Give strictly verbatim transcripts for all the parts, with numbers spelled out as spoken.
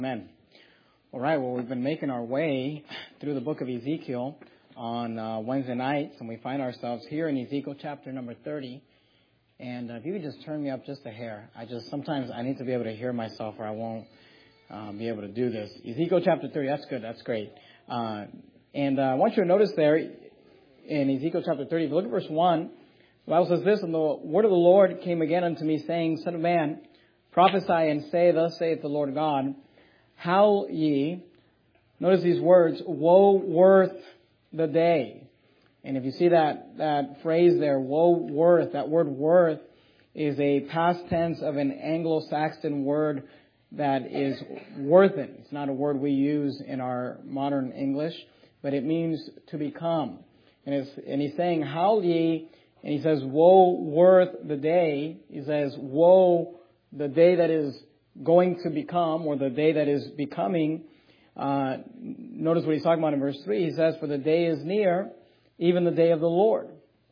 Amen. All right, well, we've been making our way through the book of Ezekiel on uh, Wednesday nights, and we find ourselves here in Ezekiel chapter number thirty. And uh, if you could just turn me up just a hair. I just, sometimes I need to be able to hear myself or I won't uh, be able to do this. Ezekiel chapter thirty, that's good, that's great. Uh, and uh, I want you to notice there in Ezekiel chapter thirty, if you look at verse one, the Bible says this, "And the word of the Lord came again unto me, saying, Son of man, prophesy and say, Thus saith the Lord God, Howl ye," notice these words, "woe worth the day." And if you see that, that phrase there, woe worth, that word worth is a past tense of an Anglo-Saxon word that is worthen. It's not a word we use in our modern English, but it means to become. And, it's, and he's saying, howl ye, and he says, woe worth the day. He says, woe the day that is going to become, or the day that is becoming. Uh, notice what he's talking about in verse three. He says, for the day is near, even the day of the Lord.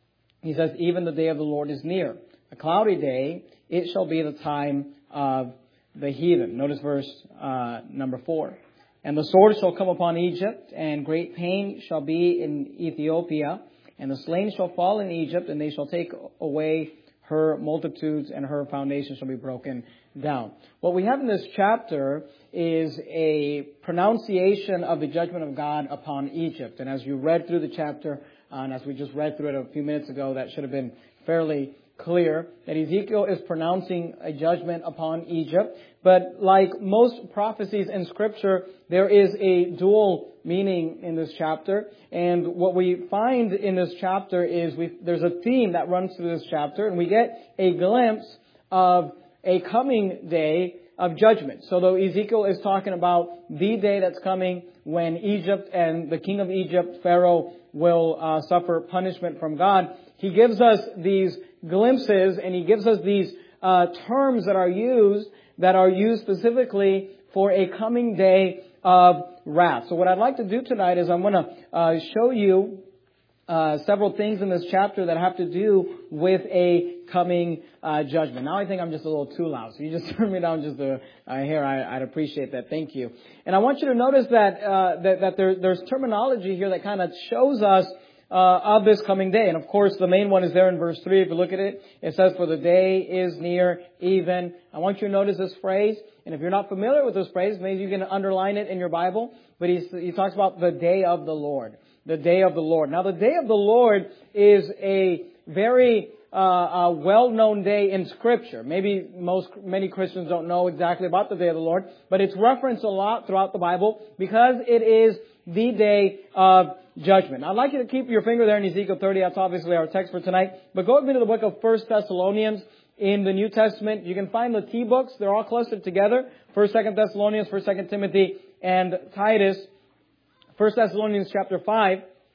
He says, even the day of the Lord is near. A cloudy day, it shall be the time of the heathen. Notice verse uh, number four. And the sword shall come upon Egypt, and great pain shall be in Ethiopia, and the slain shall fall in Egypt, and they shall take away her multitudes, and her foundation shall be broken down. What we have in this chapter is a pronunciation of the judgment of God upon Egypt. And as you read through the chapter, uh, and as we just read through it a few minutes ago, that should have been fairly clear that Ezekiel is pronouncing a judgment upon Egypt. But like most prophecies in Scripture, there is a dual meaning in this chapter. And what we find in this chapter is we, there's a theme that runs through this chapter, and we get a glimpse of a coming day of judgment. So though Ezekiel is talking about the day that's coming when Egypt and the king of Egypt, Pharaoh, will uh, suffer punishment from God, he gives us these glimpses and he gives us these uh, terms that are used, that are used specifically for a coming day of wrath. So what I'd like to do tonight is I'm going to uh, show you uh, several things in this chapter that have to do with a coming uh, judgment. Now I think I'm just a little too loud, so you just turn me down just a, a hair. I, I'd appreciate that. Thank you. And I want you to notice that uh, that, that there, there's terminology here that kind of shows us Uh, of this coming day. And of course, the main one is there in verse three. If you look at it, it says, for the day is near, even. I want you to notice this phrase. And if you're not familiar with this phrase, maybe you can underline it in your Bible. But he's, he talks about the day of the Lord. The day of the Lord. Now, the day of the Lord is a very uh, uh, well-known day in Scripture. Maybe most, many Christians don't know exactly about the day of the Lord. But it's referenced a lot throughout the Bible because it is the day of judgment. I'd like you to keep your finger there in Ezekiel thirty. That's obviously our text for tonight. But go with me to the book of First Thessalonians in the New Testament. You can find the T books. They're all clustered together. First, Second Thessalonians, First, Second Timothy, and Titus. First Thessalonians chapter five.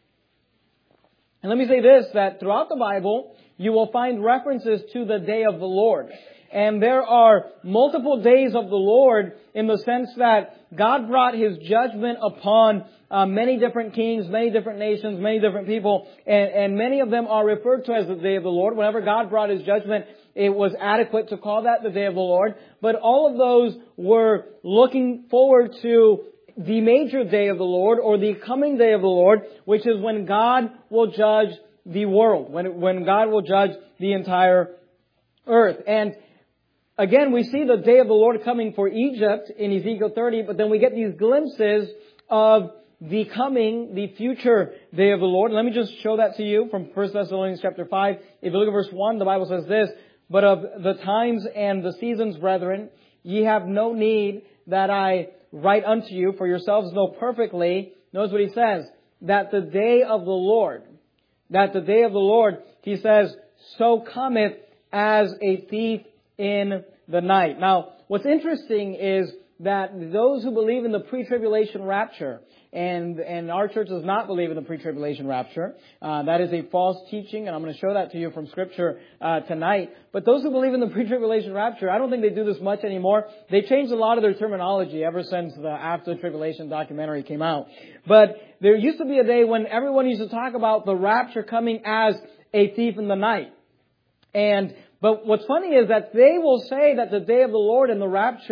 And let me say this, that throughout the Bible, you will find references to the day of the Lord. And there are multiple days of the Lord in the sense that God brought His judgment upon uh, many different kings, many different nations, many different people. And, and many of them are referred to as the day of the Lord. Whenever God brought His judgment, it was adequate to call that the day of the Lord. But all of those were looking forward to the major day of the Lord, or the coming day of the Lord, which is when God will judge the world, when, when God will judge the entire earth. And again, we see the day of the Lord coming for Egypt in Ezekiel thirty, but then we get these glimpses of the coming, the future day of the Lord. Let me just show that to you from First Thessalonians chapter five. If you look at verse one, the Bible says this, but of the times and the seasons, brethren, ye have no need that I write unto you, for yourselves know perfectly, notice what he says, that the day of the Lord, that the day of the Lord, he says, so cometh as a thief in the night. Now, what's interesting is that those who believe in the pre-tribulation rapture, and and our church does not believe in the pre-tribulation rapture. Uh, that is a false teaching, and I'm going to show that to you from Scripture uh, tonight. But those who believe in the pre-tribulation rapture, I don't think they do this much anymore. They changed a lot of their terminology ever since the After Tribulation documentary came out. But there used to be a day when everyone used to talk about the rapture coming as a thief in the night. And But what's funny is that they will say that the day of the Lord and the rapture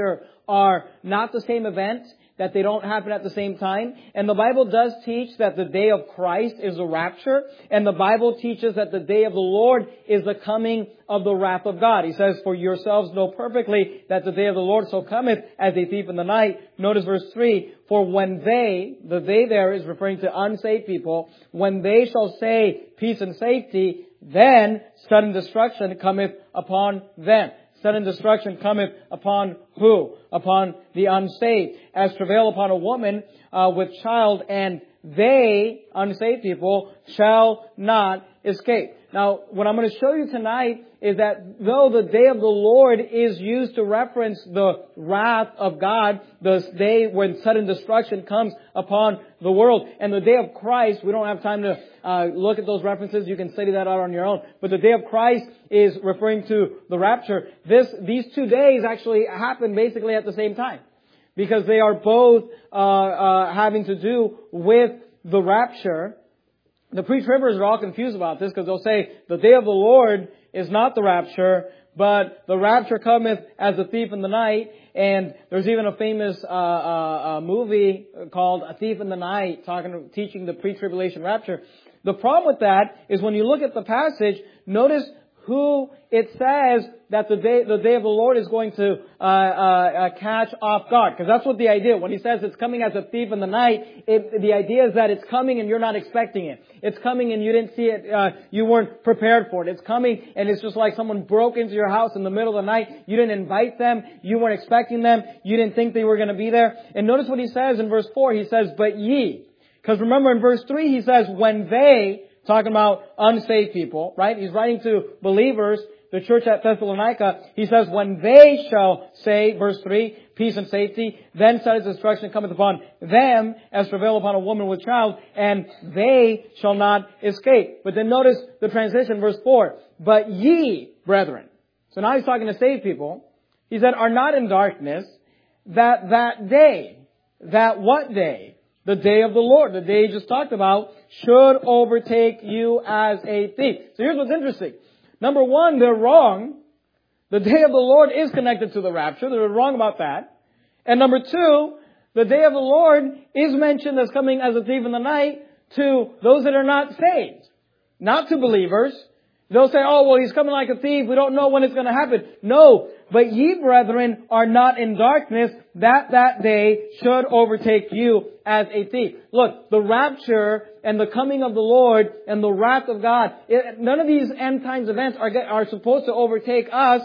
are not the same event, that they don't happen at the same time. And the Bible does teach that the day of Christ is the rapture. And the Bible teaches that the day of the Lord is the coming of the wrath of God. He says, for yourselves know perfectly that the day of the Lord so cometh as a thief in the night. Notice verse three, for when they, the they there is referring to unsaved people, when they shall say peace and safety, then sudden destruction cometh upon them. Sudden destruction cometh upon who? Upon the unsaved. As travail upon a woman uh, with child, and they, unsaved people, shall not escape. Now, what I'm going to show you tonight is that though the day of the Lord is used to reference the wrath of God, the day when sudden destruction comes upon the world, and the day of Christ, we don't have time to uh, look at those references. You can study that out on your own. But the day of Christ is referring to the rapture. This, these two days actually happen basically at the same time, because they are both uh, uh, having to do with the rapture. The pre-tribbers are all confused about this because they'll say the day of the Lord is not the rapture, but the rapture cometh as a thief in the night. And there's even a famous uh, uh, uh, movie called A Thief in the Night, talking, teaching the pre-tribulation rapture. The problem with that is when you look at the passage, notice who it says that the day the day of the Lord is going to uh, uh, uh, catch off guard. Because that's what the idea. When he says it's coming as a thief in the night, it, the idea is that it's coming and you're not expecting it. It's coming and you didn't see it. Uh, you weren't prepared for it. It's coming and it's just like someone broke into your house in the middle of the night. You didn't invite them. You weren't expecting them. You didn't think they were going to be there. And notice what he says in verse four. He says, but ye. Because remember in verse three he says, when they... Talking about unsaved people, right? He's writing to believers, the church at Thessalonica. He says, when they shall say, verse three, peace and safety, then sudden destruction cometh upon them as travail upon a woman with child, and they shall not escape. But then notice the transition, verse four. But ye, brethren. So now he's talking to saved people. He said, are not in darkness, that that day, that what day? The day of the Lord, the day he just talked about, should overtake you as a thief. So here's what's interesting. Number one, they're wrong. The day of the Lord is connected to the rapture. They're wrong about that. And number two, the day of the Lord is mentioned as coming as a thief in the night to those that are not saved, not to believers. They'll say, oh, well, he's coming like a thief. We don't know when it's going to happen. No, but ye, brethren, are not in darkness, that that day should overtake you as a thief. Look, the rapture and the coming of the Lord and the wrath of God, it, none of these end times events are, are supposed to overtake us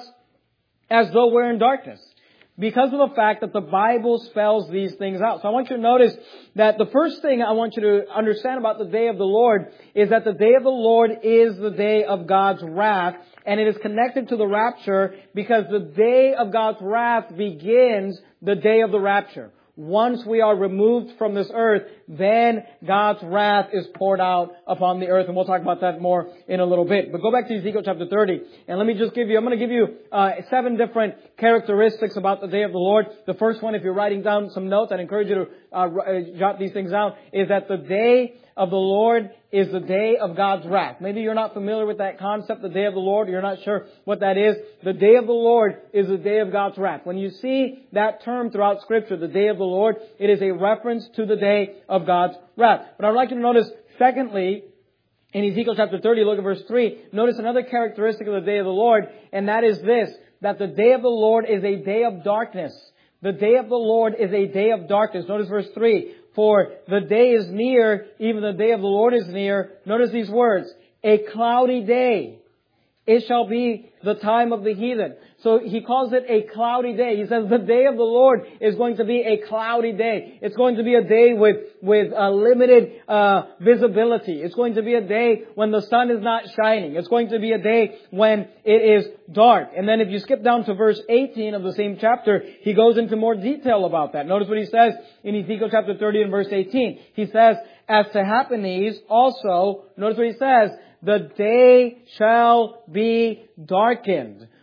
as though we're in darkness, because of the fact that the Bible spells these things out. So I want you to notice that the first thing I want you to understand about the day of the Lord is that the day of the Lord is the day of God's wrath, and it is connected to the rapture because the day of God's wrath begins the day of the rapture. Once we are removed from this earth, then God's wrath is poured out upon the earth. And we'll talk about that more in a little bit. But go back to Ezekiel chapter thirty. And let me just give you, I'm going to give you uh, seven different characteristics about the day of the Lord. The first one, if you're writing down some notes, I'd encourage you to uh, jot these things down, is that the day of the Lord is the day of God's wrath. Maybe you're not familiar with that concept, the day of the Lord. You're not sure what that is. The day of the Lord is the day of God's wrath. When you see that term throughout Scripture, the day of the Lord, it is a reference to the day of God's wrath. But I'd like you to notice, secondly, in Ezekiel chapter thirty, look at verse three, notice another characteristic of the day of the Lord, and that is this, that the day of the Lord is a day of darkness. The day of the Lord is a day of darkness. Notice verse three. For the day is near, even the day of the Lord is near. Notice these words. A cloudy day. It shall be the time of the heathen. So he calls it a cloudy day. He says the day of the Lord is going to be a cloudy day. It's going to be a day with, with uh, limited uh, visibility. It's going to be a day when the sun is not shining. It's going to be a day when it is dark. And then if you skip down to verse eighteen of the same chapter, he goes into more detail about that. Notice what he says in Ezekiel chapter thirty and verse eighteen. He says, as to Haphanes also, notice what he says, the day shall be darkened.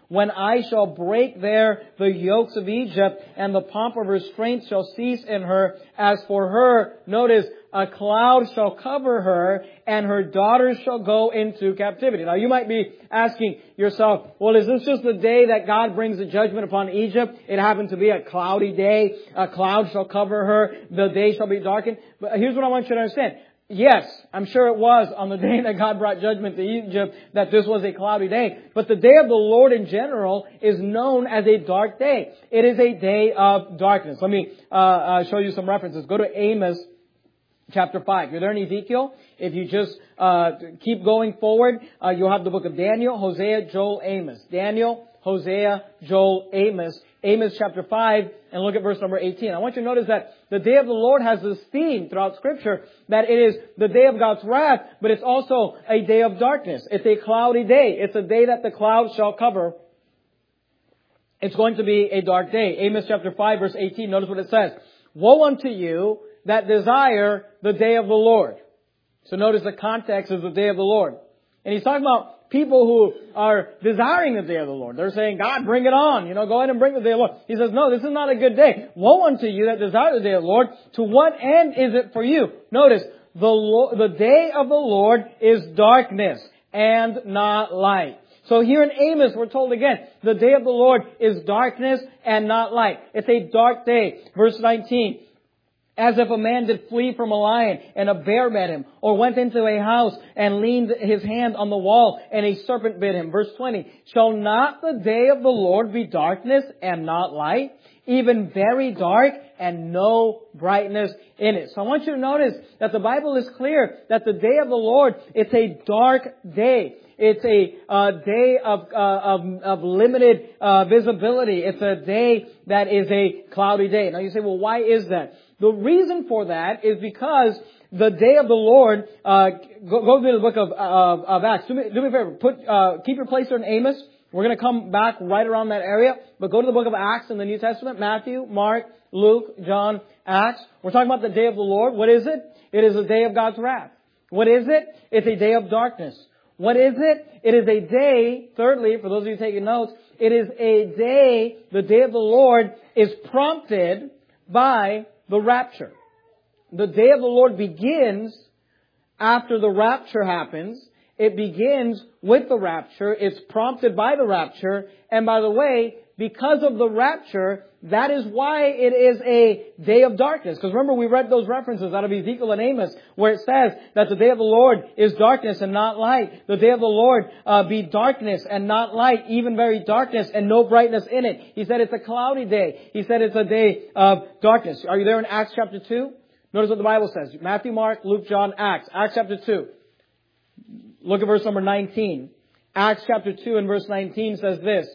when I shall break there the yokes of Egypt, and the pomp of her strength shall cease in her. As for her, notice, a cloud shall cover her, and her daughters shall go into captivity. Now you might be asking yourself, well, is this just the day that God brings the judgment upon Egypt? It happened to be a cloudy day. A cloud shall cover her. The day shall be darkened. But here's what I want you to understand. Yes, I'm sure it was on the day that God brought judgment to Egypt that this was a cloudy day. But the day of the Lord in general is known as a dark day. It is a day of darkness. Let me uh, uh show you some references. Go to Amos chapter five. You're there in Ezekiel. If you just uh keep going forward, uh you'll have the book of Daniel, Hosea, Joel, Amos. Daniel, Hosea, Joel, Amos. Amos chapter five, and look at verse number eighteen. I want you to notice that the day of the Lord has this theme throughout Scripture, that it is the day of God's wrath, but it's also a day of darkness. It's a cloudy day. It's a day that the clouds shall cover. It's going to be a dark day. Amos chapter five, verse eighteen, notice what it says. Woe unto you that desire the day of the Lord. So notice the context is the day of the Lord. And he's talking about people who are desiring the day of the Lord. They're saying, God, bring it on. You know, go ahead and bring the day of the Lord. He says, no, this is not a good day. Woe unto you that desire the day of the Lord. To what end is it for you? Notice, the, Lo- the day of the Lord is darkness and not light. So here in Amos, we're told again, the day of the Lord is darkness and not light. It's a dark day. Verse nineteen. As if a man did flee from a lion, and a bear met him, or went into a house and leaned his hand on the wall, and a serpent bit him. Verse twenty, shall not the day of the Lord be darkness and not light, even very dark and no brightness in it? So I want you to notice that the Bible is clear that the day of the Lord, it's a dark day. It's a uh, day of, uh, of of limited uh, visibility. It's a day that is a cloudy day. Now you say, well, why is that? The reason for that is because the day of the Lord, uh, go, go to the book of, of, of Acts. Do me, do me a favor. Put, uh, keep your place there in Amos. We're going to come back right around that area. But go to the book of Acts in the New Testament. Matthew, Mark, Luke, John, Acts. We're talking about the day of the Lord. What is it? It is a day of God's wrath. What is it? It's a day of darkness. What is it? It is a day, thirdly, for those of you taking notes, it is a day, the day of the Lord is prompted by the rapture. The day of the Lord begins after the rapture happens. It begins with the rapture. It's prompted by the rapture. And by the way, because of the rapture, that is why it is a day of darkness. Because remember, we read those references out of Ezekiel and Amos, where it says that the day of the Lord is darkness and not light. The day of the Lord uh, be darkness and not light, even very darkness and no brightness in it. He said it's a cloudy day. He said it's a day of darkness. Are you there in Acts chapter two? Notice what the Bible says. Matthew, Mark, Luke, John, Acts. Acts chapter two. Look at verse number nineteen. Acts chapter two and verse nineteen says this.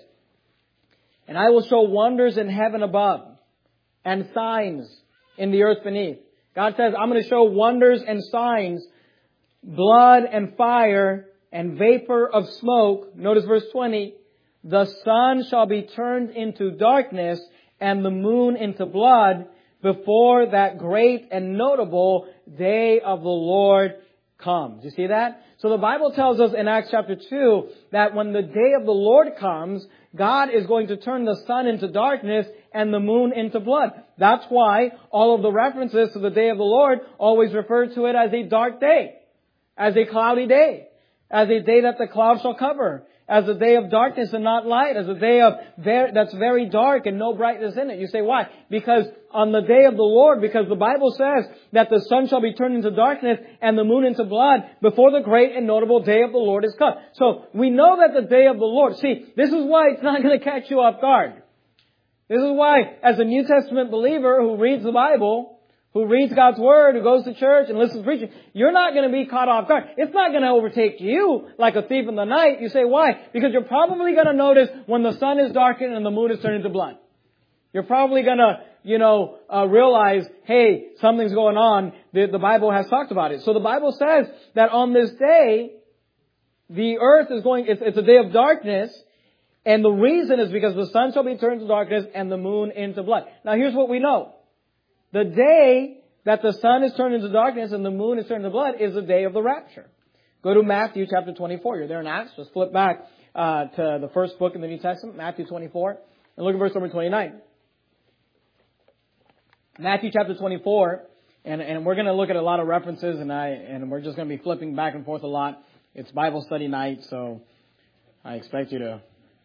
And I will show wonders in heaven above and signs in the earth beneath. God says, I'm going to show wonders and signs, blood and fire and vapor of smoke. Notice verse twenty. The sun shall be turned into darkness and the moon into blood before that great and notable day of the Lord comes. You see that? So the Bible tells us in Acts chapter two that when the day of the Lord comes, God is going to turn the sun into darkness and the moon into blood. That's why all of the references to the day of the Lord always refer to it as a dark day, as a cloudy day, as a day that the clouds shall cover, as a day of darkness and not light, as a day of very, that's very dark and no brightness in it. You say, why? Because on the day of the Lord, because the Bible says that the sun shall be turned into darkness and the moon into blood before the great and notable day of the Lord is come. So we know that the day of the Lord, see, this is why it's not going to catch you off guard. This is why, as a New Testament believer who reads the Bible, who reads God's Word, who goes to church and listens to preaching, you're not going to be caught off guard. It's not going to overtake you like a thief in the night. You say, why? Because you're probably going to notice when the sun is darkened and the moon is turned into blood. You're probably going to, you know, uh, realize, hey, something's going on. The, the Bible has talked about it. So the Bible says that on this day, the earth is going, it's, it's a day of darkness. And the reason is because the sun shall be turned to darkness and the moon into blood. Now here's what we know. The day that the sun is turned into darkness and the moon is turned into blood is the day of the rapture. Go to Matthew chapter twenty-four. You're there in Acts. Just flip back uh, to the first book in the New Testament, Matthew twenty-four, and look at verse number twenty-nine. Matthew chapter twenty-four, and, and we're going to look at a lot of references, and I and we're just going to be flipping back and forth a lot. It's Bible study night, so I expect you to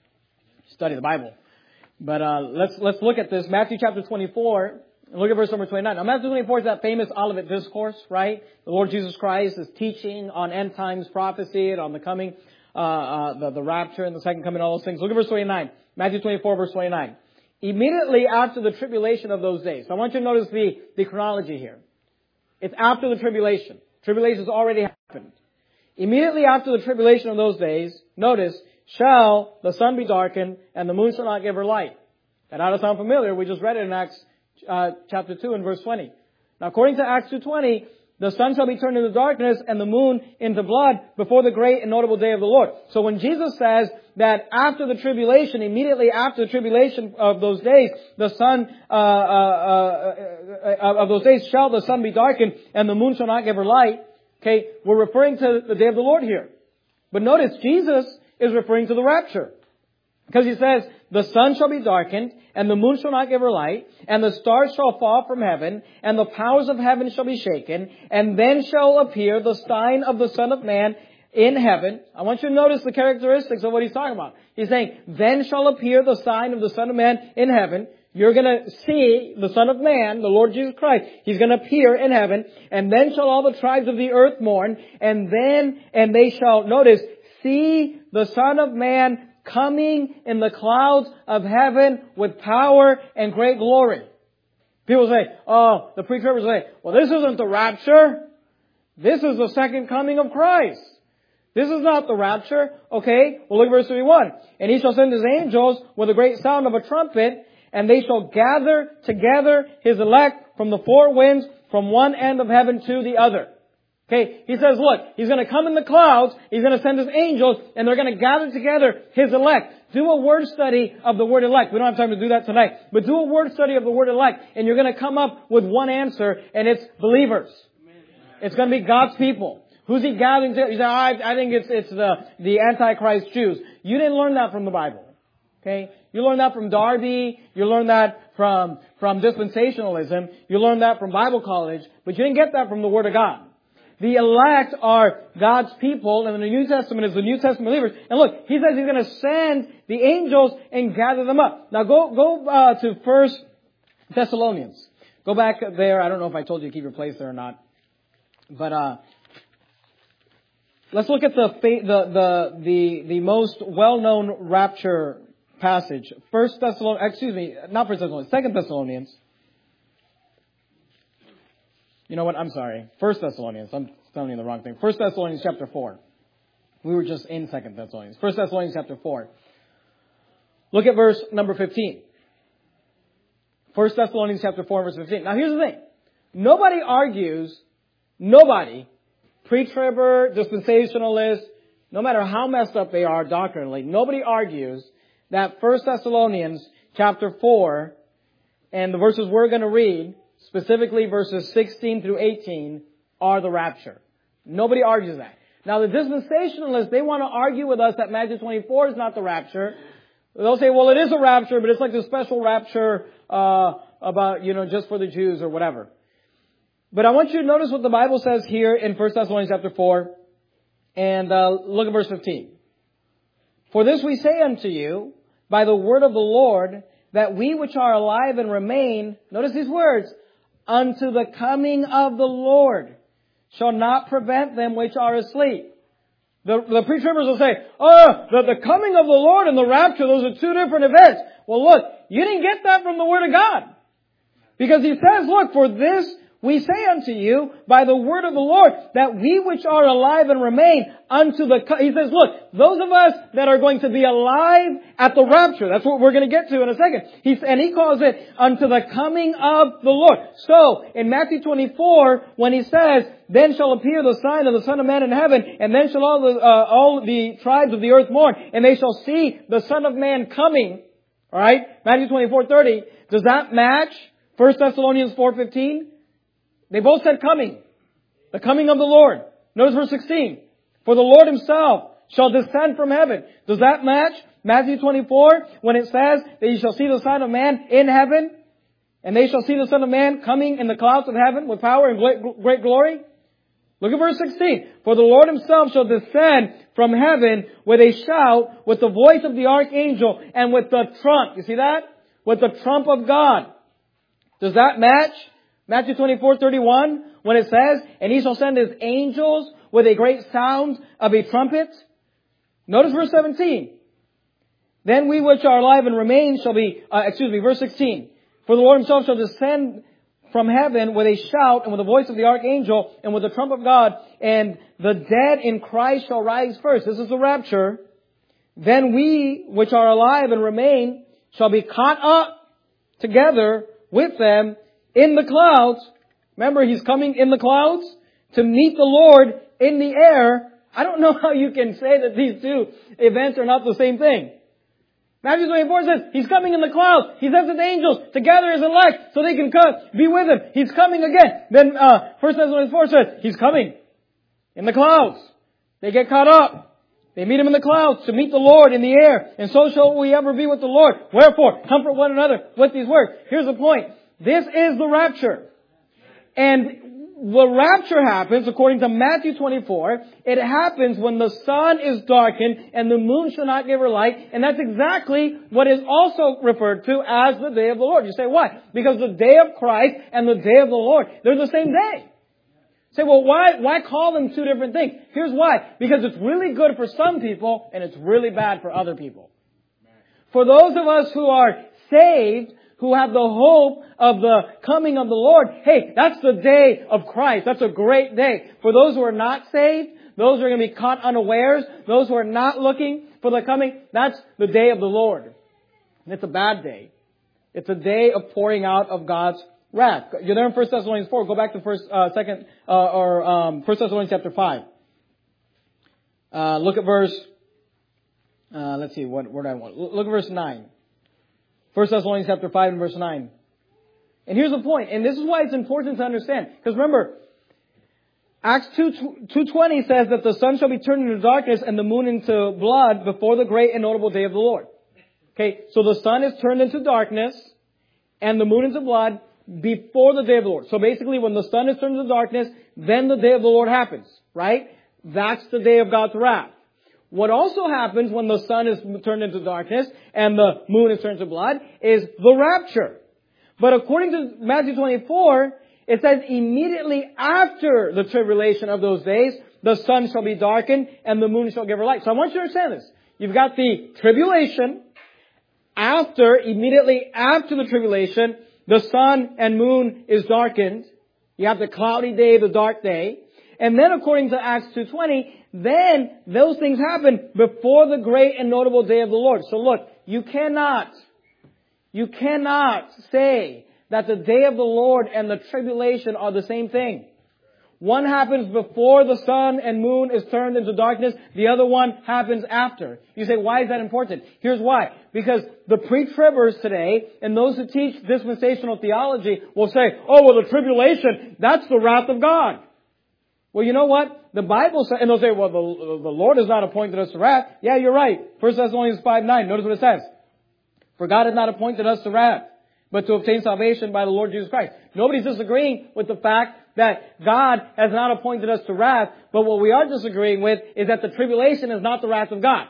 study the Bible. But uh, let's let's look at this. Matthew chapter twenty-four. Look at verse number twenty-nine. Now, Matthew twenty-four is that famous Olivet Discourse, right? The Lord Jesus Christ is teaching on end times prophecy and on the coming, uh, uh, the, the rapture and the second coming, all those things. Look at verse twenty-nine. Matthew twenty-four, verse twenty-nine. Immediately after the tribulation of those days. So I want you to notice the, the chronology here. It's after the tribulation. Tribulation has already happened. Immediately after the tribulation of those days, notice, shall the sun be darkened and the moon shall not give her light. That ought to sound familiar. We just read it in Acts Uh, chapter two and verse twenty. Now, according to Acts two twenty, the sun shall be turned into darkness and the moon into blood before the great and notable day of the Lord. So when Jesus says that after the tribulation, immediately after the tribulation of those days, the sun uh, uh, uh, uh, of those days shall the sun be darkened and the moon shall not give her light. Okay, we're referring to the day of the Lord here. But notice Jesus is referring to the rapture. Because he says, the sun shall be darkened, and the moon shall not give her light, and the stars shall fall from heaven, and the powers of heaven shall be shaken, and then shall appear the sign of the Son of Man in heaven. I want you to notice the characteristics of what he's talking about. He's saying, then shall appear the sign of the Son of Man in heaven. You're going to see the Son of Man, the Lord Jesus Christ. He's going to appear in heaven, and then shall all the tribes of the earth mourn, and then, and they shall, notice, see the Son of Man coming in the clouds of heaven with power and great glory. People say, oh, the preachers say, well, this isn't the rapture. This is the second coming of Christ. This is not the rapture. Okay, well, look at verse thirty-one. And he shall send his angels with a great sound of a trumpet, and they shall gather together his elect from the four winds, from one end of heaven to the other. Okay, he says, look, he's going to come in the clouds, he's going to send his angels, and they're going to gather together his elect. Do a word study of the word elect. We don't have time to do that tonight. But do a word study of the word elect, and you're going to come up with one answer, and it's believers. It's going to be God's people. Who's he gathering to? You say, oh, I, I think it's, it's the, the Antichrist Jews. You didn't learn that from the Bible. Okay? You learned that from Darby. You learned that from, from dispensationalism. You learned that from Bible college. But you didn't get that from the Word of God. The elect are God's people, and the New Testament is the New Testament believers. And look, he says he's going to send the angels and gather them up. Now go go uh, to First Thessalonians. Go back there. I don't know if I told you to keep your place there or not. But uh, let's look at the the the the, the most well-known rapture passage. First Thessalonians, excuse me, not First Thessalonians, Second Thessalonians. You know what? I'm sorry. First Thessalonians. I'm telling you the wrong thing. First Thessalonians chapter four. We were just in Second Thessalonians. First Thessalonians chapter four. Look at verse number fifteen. First Thessalonians chapter four, verse fifteen. Now here's the thing. Nobody argues, nobody, pre-tribber, dispensationalist, no matter how messed up they are doctrinally, nobody argues that First Thessalonians chapter four and the verses we're going to read, specifically verses sixteen through eighteen, are the rapture. Nobody argues that. Now the dispensationalists, they want to argue with us that Matthew twenty-four is not the rapture. They'll say, well, it is a rapture, but it's like the special rapture uh about, you know, just for the Jews or whatever. But I want you to notice what the Bible says here in First Thessalonians chapter four. And uh look at verse fifteen. For this we say unto you, by the word of the Lord, that we which are alive and remain, notice these words, unto the coming of the Lord, shall not prevent them which are asleep. The, the pre-tribbers will say, oh, the, the coming of the Lord and the rapture, those are two different events. Well, look, you didn't get that from the Word of God. Because He says, look, for this we say unto you by the word of the Lord, that we which are alive and remain unto the... He says, look, those of us that are going to be alive at the rapture, that's what we're going to get to in a second. He's, and he calls it unto the coming of the Lord. So, in Matthew twenty-four, when he says, then shall appear the sign of the Son of Man in heaven, and then shall all the, uh, all the tribes of the earth mourn, and they shall see the Son of Man coming. Alright? Matthew twenty-four thirty. Does that match First Thessalonians four fifteen? They both said coming. The coming of the Lord. Notice verse sixteen. For the Lord Himself shall descend from heaven. Does that match Matthew twenty-four when it says that you shall see the Son of Man in heaven? And they shall see the Son of Man coming in the clouds of heaven with power and great glory? Look at verse sixteen. For the Lord Himself shall descend from heaven with a shout, with the voice of the archangel, and with the trump. You see that? With the trump of God. Does that match Matthew twenty-four thirty-one when it says, and He shall send His angels with a great sound of a trumpet? Notice verse seventeen. Then we which are alive and remain shall be, uh, excuse me, verse sixteen. For the Lord Himself shall descend from heaven with a shout and with the voice of the archangel and with the trump of God, and the dead in Christ shall rise first. This is the rapture. Then we which are alive and remain shall be caught up together with them in the clouds. Remember, He's coming in the clouds to meet the Lord in the air. I don't know how you can say that these two events are not the same thing. Matthew twenty-four says, He's coming in the clouds. He sends His angels to gather His elect so they can come, be with Him. He's coming again. Then, uh, First Thessalonians four says, He's coming in the clouds. They get caught up. They meet Him in the clouds to meet the Lord in the air. And so shall we ever be with the Lord. Wherefore, comfort one another with these words. Here's the point. This is the rapture. And the rapture happens, according to Matthew twenty-four, it happens when the sun is darkened and the moon shall not give her light. And that's exactly what is also referred to as the day of the Lord. You say, why? Because the day of Christ and the day of the Lord, they're the same day. You say, well, why, why call them two different things? Here's why. Because it's really good for some people and it's really bad for other people. For those of us who are saved, who have the hope of the coming of the Lord, hey, that's the day of Christ. That's a great day. For those who are not saved, those who are going to be caught unawares, those who are not looking for the coming, that's the day of the Lord. And it's a bad day. It's a day of pouring out of God's wrath. You're there in First Thessalonians four. Go back to first, uh, second, uh, or um, First Thessalonians chapter five. Uh, look at verse. Uh, let's see. What word I want. Look at verse nine. First Thessalonians chapter five and verse nine. And here's the point, and this is why it's important to understand. Because remember, Acts two twenty says that the sun shall be turned into darkness and the moon into blood before the great and notable day of the Lord. Okay, so the sun is turned into darkness and the moon into blood before the day of the Lord. So basically, when the sun is turned into darkness, then the day of the Lord happens, right? That's the day of God's wrath. What also happens when the sun is turned into darkness and the moon is turned to blood is the rapture. But according to Matthew twenty-four, it says immediately after the tribulation of those days, the sun shall be darkened and the moon shall give her light. So I want you to understand this. You've got the tribulation. After, immediately after the tribulation, the sun and moon is darkened. You have the cloudy day, the dark day. And then according to Acts two twenty, then those things happen before the great and notable day of the Lord. So look, you cannot, you cannot say that the day of the Lord and the tribulation are the same thing. One happens before the sun and moon is turned into darkness. The other one happens after. You say, why is that important? Here's why. Because the pre-tribbers today and those who teach dispensational theology will say, oh, well, the tribulation, that's the wrath of God. Well, you know what? The Bible says, and they'll say, well, the, the Lord has not appointed us to wrath. Yeah, you're right. First Thessalonians five nine. Notice what it says. For God has not appointed us to wrath, but to obtain salvation by the Lord Jesus Christ. Nobody's disagreeing with the fact that God has not appointed us to wrath, but what we are disagreeing with is that the tribulation is not the wrath of God.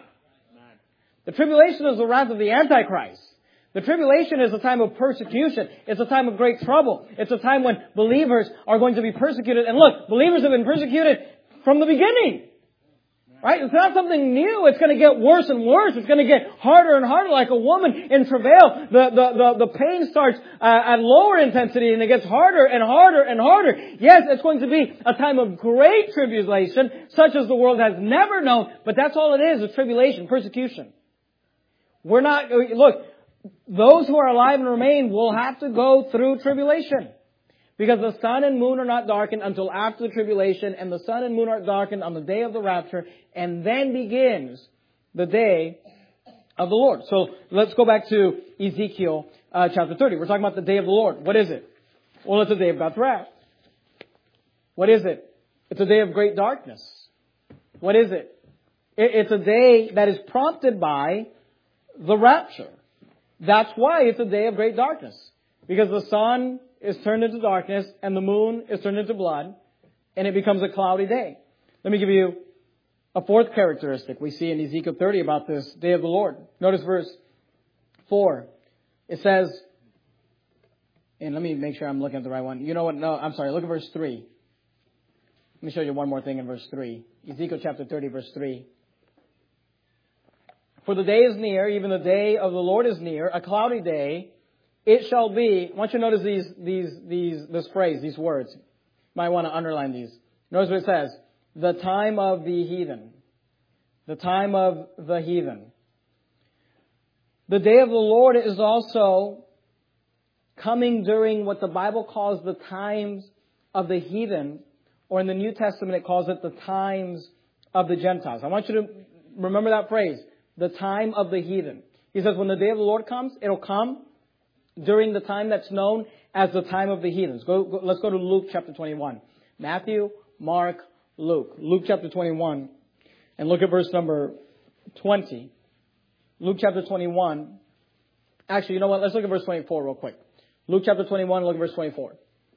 The tribulation is the wrath of the Antichrist. The tribulation is a time of persecution. It's a time of great trouble. It's a time when believers are going to be persecuted. And look, believers have been persecuted from the beginning. Right? It's not something new. It's going to get worse and worse. It's going to get harder and harder, like a woman in travail. The, the, the, the pain starts uh, at lower intensity and it gets harder and harder and harder. Yes, it's going to be a time of great tribulation, such as the world has never known. But that's all it is, a tribulation, persecution. We're not, look, those who are alive and remain will have to go through tribulation. Because the sun and moon are not darkened until after the tribulation, and the sun and moon are darkened on the day of the rapture, and then begins the day of the Lord. So let's go back to Ezekiel uh, chapter thirty. We're talking about the day of the Lord. What is it? Well, it's a day of God's wrath. What is it? It's a day of great darkness. What is it? It's a day that is prompted by the rapture. That's why it's a day of great darkness. Because the sun is turned into darkness and the moon is turned into blood, and it becomes a cloudy day. Let me give you a fourth characteristic we see in Ezekiel thirty about this day of the Lord. Notice verse four. It says, and let me make sure I'm looking at the right one. You know what? No, I'm sorry. Look at verse three. Let me show you one more thing in verse three. Ezekiel chapter thirty, verse three. For the day is near, even the day of the Lord is near, a cloudy day. It shall be. I want you to notice these, these, these, this phrase, these words. You might want to underline these. Notice what it says. The time of the heathen. The time of the heathen. The day of the Lord is also coming during what the Bible calls the times of the heathen, or in the New Testament it calls it the times of the Gentiles. I want you to remember that phrase, the time of the heathen. He says when the day of the Lord comes, it'll come during the time that's known as the time of the heathens. Go, go, let's go to Luke chapter twenty-one. Matthew, Mark, Luke. Luke chapter twenty-one. And look at verse number twenty. Luke chapter twenty-one. Actually, you know what? Let's look at verse twenty-four real quick. Luke chapter twenty-one, look at verse twenty-four.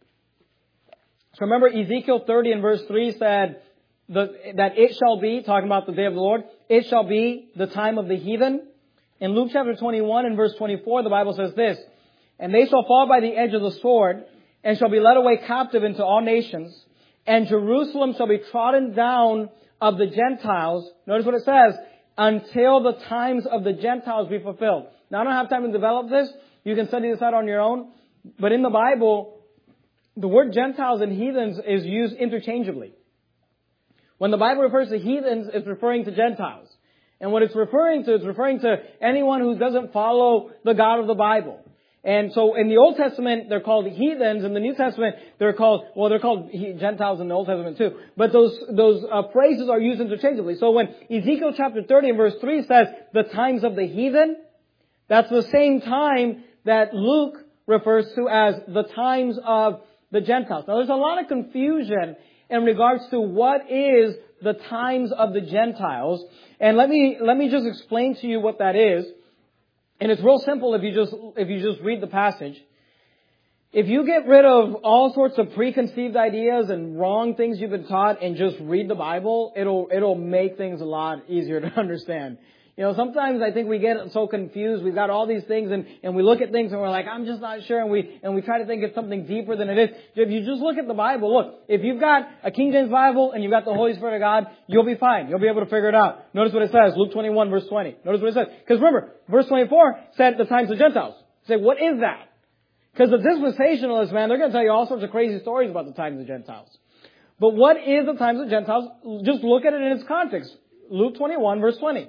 So remember Ezekiel thirty and verse three said the, that it shall be, talking about the day of the Lord, it shall be the time of the heathen. In Luke chapter twenty-one and verse twenty-four, the Bible says this, and they shall fall by the edge of the sword, and shall be led away captive into all nations, and Jerusalem shall be trodden down of the Gentiles. Notice what it says, until the times of the Gentiles be fulfilled. Now, I don't have time to develop this. You can study this out on your own. But in the Bible, the word Gentiles and heathens is used interchangeably. When the Bible refers to heathens, it's referring to Gentiles. And what it's referring to, it's referring to anyone who doesn't follow the God of the Bible. And so in the Old Testament, they're called heathens. In the New Testament, they're called, well, they're called Gentiles in the Old Testament too. But those, those uh, phrases are used interchangeably. So when Ezekiel chapter thirty and verse three says the times of the heathen, that's the same time that Luke refers to as the times of the Gentiles. Now there's a lot of confusion in regards to what is the times of the Gentiles. And let me, let me just explain to you what that is. And it's real simple if you just, if you just read the passage. If you get rid of all sorts of preconceived ideas and wrong things you've been taught and just read the Bible, it'll, it'll make things a lot easier to understand. You know, sometimes I think we get so confused. We've got all these things and, and we look at things and we're like, I'm just not sure. And we, and we try to think it's something deeper than it is. If you just look at the Bible, look, if you've got a King James Bible and you've got the Holy Spirit of God, you'll be fine. You'll be able to figure it out. Notice what it says, Luke twenty-one verse twenty. Notice what it says. Because remember, verse twenty-four said the times of Gentiles. Say, what is that? Because the dispensationalists, man, they're going to tell you all sorts of crazy stories about the times of Gentiles. But what is the times of Gentiles? Just look at it in its context. Luke twenty-one verse twenty.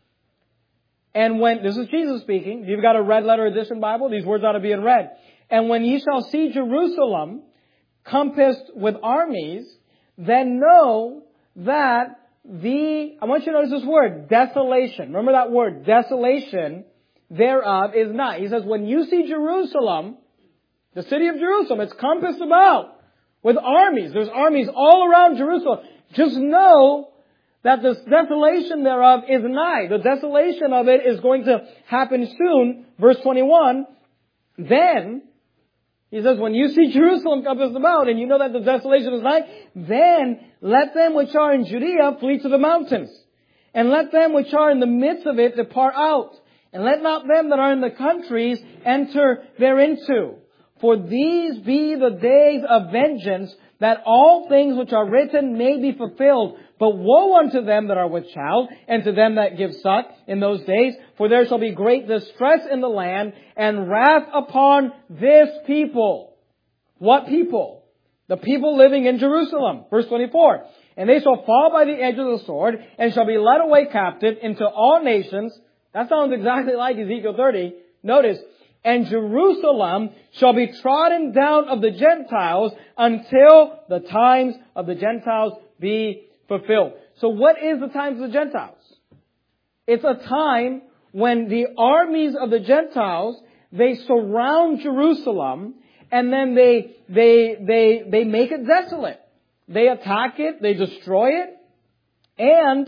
And when, this is Jesus speaking, if you've got a red letter edition Bible, these words ought to be in red. And when ye shall see Jerusalem compassed with armies, then know that the, I want you to notice this word, desolation. Remember that word, desolation thereof is not. He says, when you see Jerusalem, the city of Jerusalem, it's compassed about with armies. There's armies all around Jerusalem. Just know that the desolation thereof is nigh. The desolation of it is going to happen soon. Verse twenty-one. Then, he says, when you see Jerusalem compassed about, and you know that the desolation is nigh, then let them which are in Judea flee to the mountains. And let them which are in the midst of it depart out. And let not them that are in the countries enter thereinto. For these be the days of vengeance, that all things which are written may be fulfilled. But woe unto them that are with child, and to them that give suck in those days, for there shall be great distress in the land, and wrath upon this people. What people? The people living in Jerusalem. Verse twenty-four. And they shall fall by the edge of the sword, and shall be led away captive into all nations. That sounds exactly like Ezekiel thirty. Notice, and Jerusalem shall be trodden down of the Gentiles until the times of the Gentiles be fulfilled. So what is the times of the Gentiles? It's a time when the armies of the Gentiles, they surround Jerusalem and then they, they, they, they make it desolate. They attack it, they destroy it, and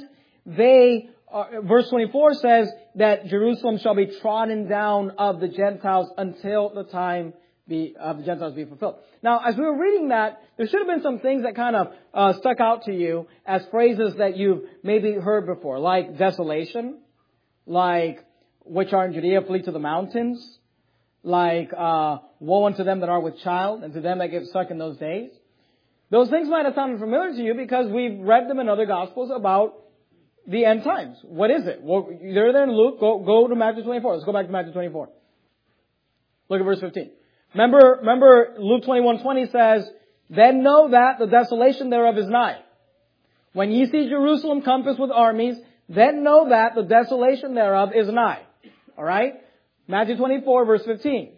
they, uh, verse twenty-four says that Jerusalem shall be trodden down of the Gentiles until the time be, of the Gentiles be fulfilled. Now, as we were reading that, there should have been some things that kind of uh, stuck out to you as phrases that you've maybe heard before, like desolation, like which are in Judea flee to the mountains, like uh, woe unto them that are with child, and to them that give suck in those days. Those things might have sounded familiar to you because we've read them in other Gospels about the end times. What is it? Well, they're there in Luke. Go, go to Matthew twenty-four. Let's go back to Matthew twenty-four. Look at verse fifteen. Remember, remember Luke twenty-one twenty says, then know that the desolation thereof is nigh. When ye see Jerusalem compassed with armies, then know that the desolation thereof is nigh. Alright? Matthew twenty-four verse fifteen.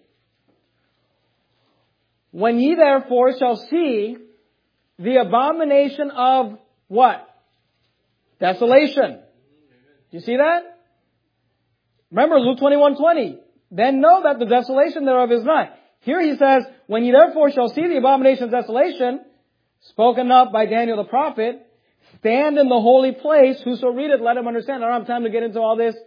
When ye therefore shall see the abomination of what? Desolation. Do you see that? Remember Luke twenty-one twenty. Then know that the desolation thereof is nigh. Here he says, when ye therefore shall see the abomination of desolation, spoken of by Daniel the prophet, stand in the holy place. Whoso readeth, let him understand. I don't have time to get into all this.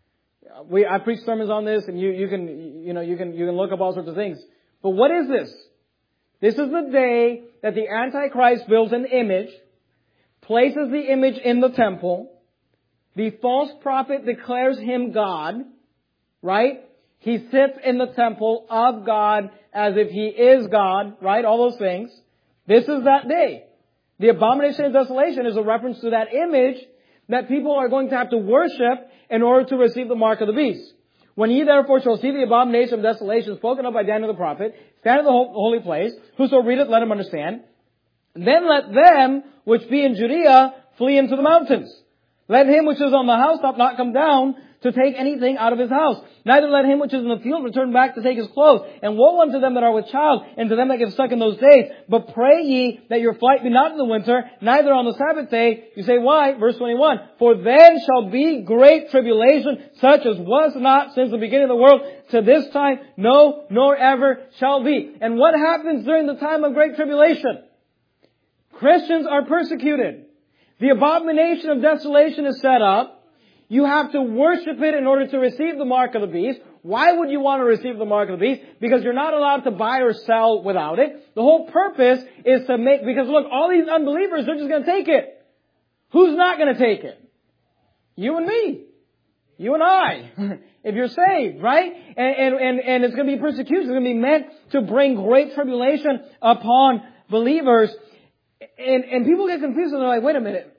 We, I preach sermons on this, and you, you can, you know, you can, you can look up all sorts of things. But what is this? This is the day that the Antichrist builds an image, places the image in the temple. The false prophet declares him God, right? He sits in the temple of God as if he is God, right? All those things. This is that day. The abomination of desolation is a reference to that image that people are going to have to worship in order to receive the mark of the beast. When ye therefore shall see the abomination of desolation spoken of by Daniel the prophet, stand in the holy place, whoso readeth, let him understand. Then let them which be in Judea flee into the mountains. Let him which is on the housetop not come down to take anything out of his house. Neither let him which is in the field return back to take his clothes. And woe unto them that are with child, and to them that give suck in those days. But pray ye that your flight be not in the winter, neither on the Sabbath day. You say, why? Verse twenty-one. For then shall be great tribulation, such as was not since the beginning of the world, to this time, no, nor ever shall be. And what happens during the time of great tribulation? Christians are persecuted. The abomination of desolation is set up. You have to worship it in order to receive the mark of the beast. Why would you want to receive the mark of the beast? Because you're not allowed to buy or sell without it. The whole purpose is to make, because look, all these unbelievers, they're just going to take it. Who's not going to take it? You and me. You and I. If you're saved, right? And, and, and, and it's going to be persecution. It's going to be meant to bring great tribulation upon believers. And, and people get confused and they're like, wait a minute.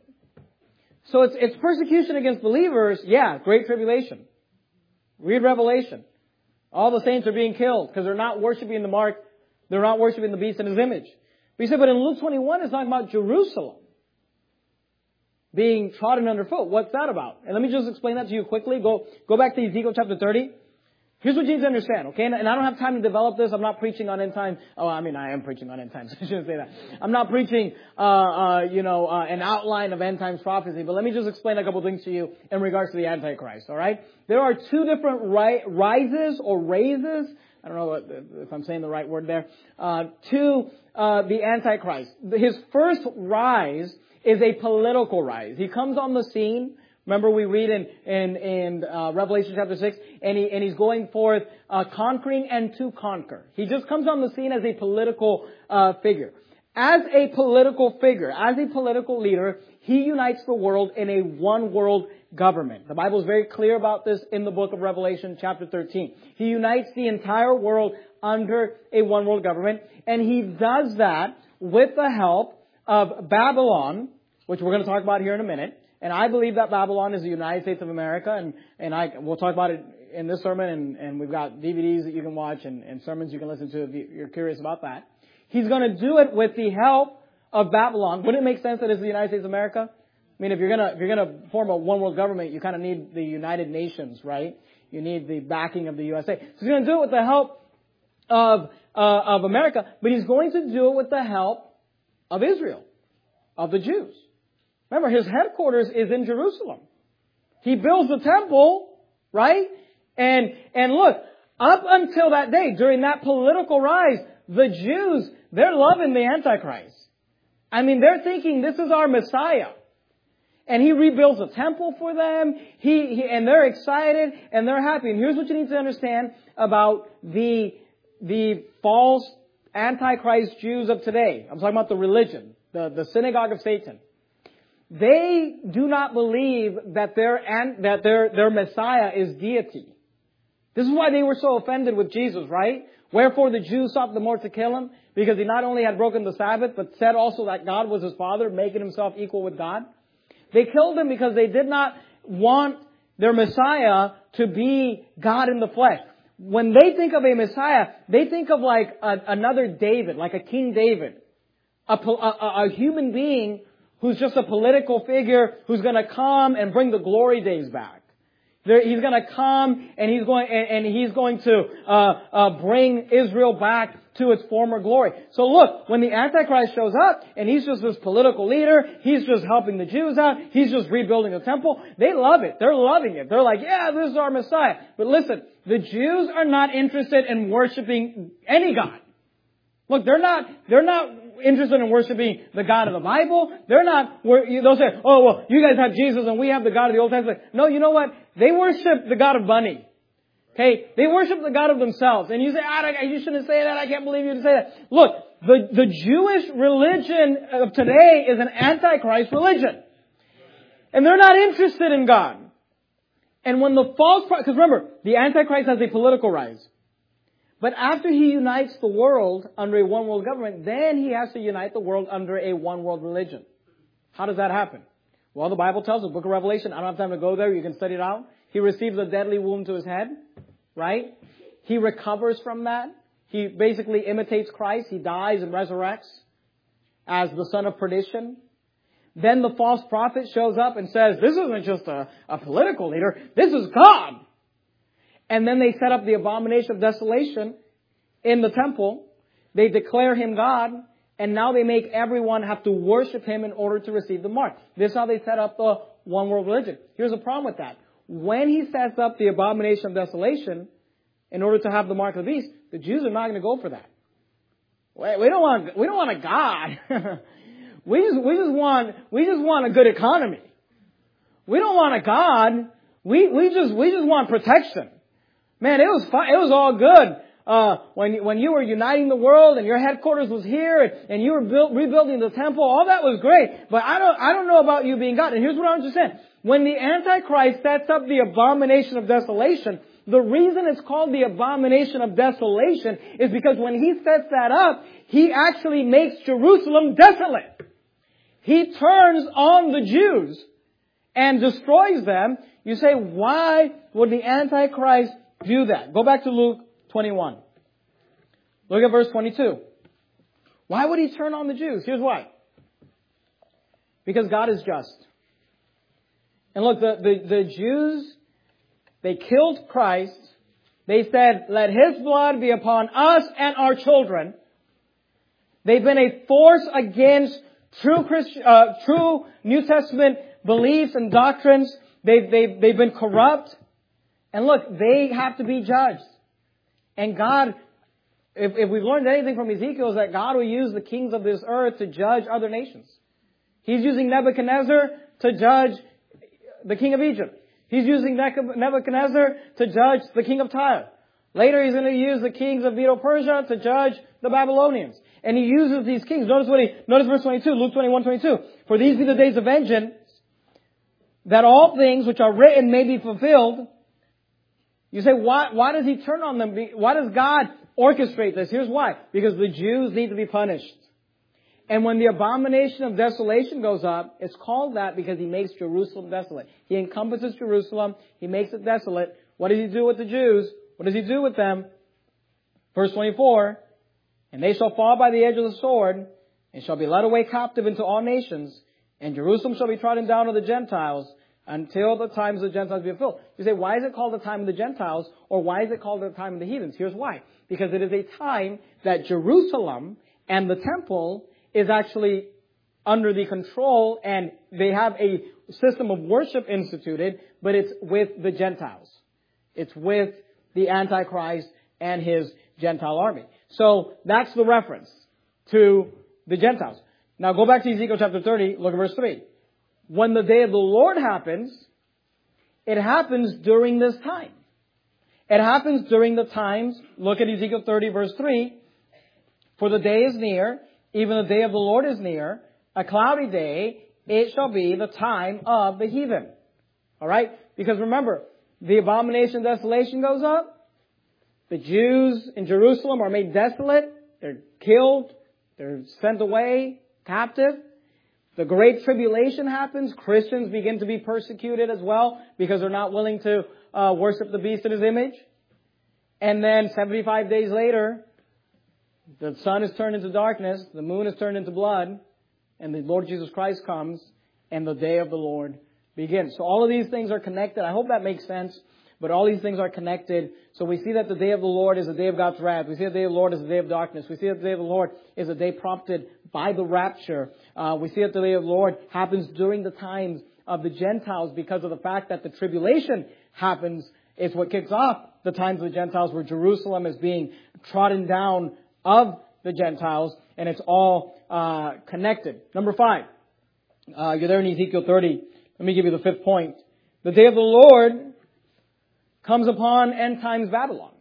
So it's, it's persecution against believers. Yeah, great tribulation. Read Revelation. All the saints are being killed because they're not worshiping the mark. They're not worshiping the beast in his image. But he said, but in Luke twenty-one, it's talking about Jerusalem being trodden underfoot. What's that about? And let me just explain that to you quickly. Go, go back to Ezekiel chapter thirty. Here's what you need to understand, okay? And I don't have time to develop this. I'm not preaching on end time. Oh, I mean, I am preaching on end times. I shouldn't say that. I'm not preaching, uh, uh, you know, uh, an outline of end times prophecy. But let me just explain a couple things to you in regards to the Antichrist, all right? There are two different ri- rises or raises. I don't know what, if I'm saying the right word there. Uh, to uh, the Antichrist. His first rise is a political rise. He comes on the scene. Remember we read in, in, in uh, Revelation chapter six, and, he, and he's going forth uh, conquering and to conquer. He just comes on the scene as a political uh, figure. As a political figure, as a political leader, he unites the world in a one world government. The Bible is very clear about this in the book of Revelation chapter thirteen. He unites the entire world under a one world government, and he does that with the help of Babylon, which we're going to talk about here in a minute. And I believe that Babylon is the United States of America, and, and I, we'll talk about it in this sermon, and, and we've got D V Ds that you can watch and, and sermons you can listen to if you're curious about that. He's going to do it with the help of Babylon. Wouldn't it make sense that it's the United States of America? I mean, if you're gonna, if you're gonna form a one world government, you kind of need the United Nations, right? You need the backing of the U S A. So he's going to do it with the help of, uh, of America, but he's going to do it with the help of Israel, of the Jews. Remember, his headquarters is in Jerusalem. He builds the temple, right? And, and look, up until that day, during that political rise, the Jews, they're loving the Antichrist. I mean, they're thinking this is our Messiah. And He rebuilds a temple for them. He, he and they're excited and they're happy. And here's what you need to understand about the, the false Antichrist Jews of today. I'm talking about the religion, the, the synagogue of Satan. They do not believe that their, that their, their Messiah is deity. This is why they were so offended with Jesus, right? Wherefore the Jews sought the more to kill Him, because He not only had broken the Sabbath, but said also that God was His Father, making Himself equal with God. They killed Him because they did not want their Messiah to be God in the flesh. When they think of a Messiah, they think of like a, another David, like a King David. A, a, a human being who's just a political figure who's going to come and bring the glory days back. There, he's going to come and he's going and, and he's going to uh, uh, bring Israel back to its former glory. So look, when the Antichrist shows up and he's just this political leader, he's just helping the Jews out, he's just rebuilding the temple, they love it. They're loving it. They're like, yeah, this is our Messiah. But listen, the Jews are not interested in worshiping any God. Look, they're not, they're not interested in worshiping the God of the Bible. They're not, they'll say, oh, well, you guys have Jesus and we have the God of the Old Testament. No, you know what? They worship the God of money. Okay? They worship the God of themselves. And you say, ah, you shouldn't say that. I can't believe you to say that. Look, the, the Jewish religion of today is an Antichrist religion. And they're not interested in God. And when the false prophet, because remember, the Antichrist has a political rise. But after he unites the world under a one world government, then he has to unite the world under a one world religion. How does that happen? Well, the Bible tells us, Book of Revelation, I don't have time to go there, you can study it out. He receives a deadly wound to his head, right? He recovers from that. He basically imitates Christ. He dies and resurrects as the son of perdition. Then the false prophet shows up and says, this isn't just a, a political leader, this is God. And then they set up the abomination of desolation in the temple. They declare Him God. And now they make everyone have to worship Him in order to receive the mark. This is how they set up the one world religion. Here's the problem with that. When He sets up the abomination of desolation in order to have the mark of the beast, the Jews are not going to go for that. We don't want, we don't want a God. we just, we just want, we just want a good economy. We don't want a God. We, we just, we just want protection. Man, it was fun. It was all good. Uh, when, when you were uniting the world and your headquarters was here and, and you were build, rebuilding the temple, all that was great. But I don't, I don't know about you being God. And here's what I understand. When the Antichrist sets up the abomination of desolation, the reason it's called the abomination of desolation is because when he sets that up, he actually makes Jerusalem desolate. He turns on the Jews and destroys them. You say, why would the Antichrist do that? Go back to Luke twenty-one. Look at verse twenty-two. Why would he turn on the Jews? Here's why. Because God is just. And look, the, the, the Jews, they killed Christ. They said, let His blood be upon us and our children. They've been a force against true Christ, uh, true New Testament beliefs and doctrines. They've, they've, they've been corrupt. And look, they have to be judged. And God, if, if we've learned anything from Ezekiel, is that God will use the kings of this earth to judge other nations. He's using Nebuchadnezzar to judge the king of Egypt. He's using Nebuchadnezzar to judge the king of Tyre. Later he's going to use the kings of Medo-Persia to judge the Babylonians. And he uses these kings. Notice what he, notice verse twenty-two, Luke twenty-one, twenty-two. For these be the days of vengeance, that all things which are written may be fulfilled. You say, why, why does He turn on them? Why does God orchestrate this? Here's why. Because the Jews need to be punished. And when the abomination of desolation goes up, it's called that because He makes Jerusalem desolate. He encompasses Jerusalem. He makes it desolate. What does He do with the Jews? What does He do with them? Verse twenty-four, and they shall fall by the edge of the sword, and shall be led away captive into all nations, and Jerusalem shall be trodden down of the Gentiles, until the times of the Gentiles be fulfilled. You say, why is it called the time of the Gentiles? Or why is it called the time of the heathens? Here's why. Because it is a time that Jerusalem and the temple is actually under the control, and they have a system of worship instituted, but it's with the Gentiles. It's with the Antichrist and his Gentile army. So that's the reference to the Gentiles. Now go back to Ezekiel chapter thirty, look at verse three. when the day of the Lord happens, it happens during this time. It happens during the times, look at Ezekiel thirty verse three, for the day is near, even the day of the Lord is near, a cloudy day, it shall be the time of the heathen. Alright? Because remember, the abomination of desolation goes up, the Jews in Jerusalem are made desolate, they're killed, they're sent away, captive. The Great Tribulation happens. Christians begin to be persecuted as well because they're not willing to uh, worship the beast in his image. And then seventy-five days later, the sun is turned into darkness, the moon is turned into blood, and the Lord Jesus Christ comes, and the day of the Lord begins. So all of these things are connected. I hope that makes sense. But all these things are connected. So we see that the day of the Lord is the day of God's wrath. We see that the day of the Lord is the day of darkness. We see that the day of the Lord is a day prompted by the rapture. Uh, we see that the day of the Lord happens during the times of the Gentiles because of the fact that the tribulation happens. It's what kicks off the times of the Gentiles where Jerusalem is being trodden down of the Gentiles. And it's all uh, connected. Number five. Uh, you're there in Ezekiel thirty. Let me give you the fifth point. The day of the Lord comes upon end times Babylon.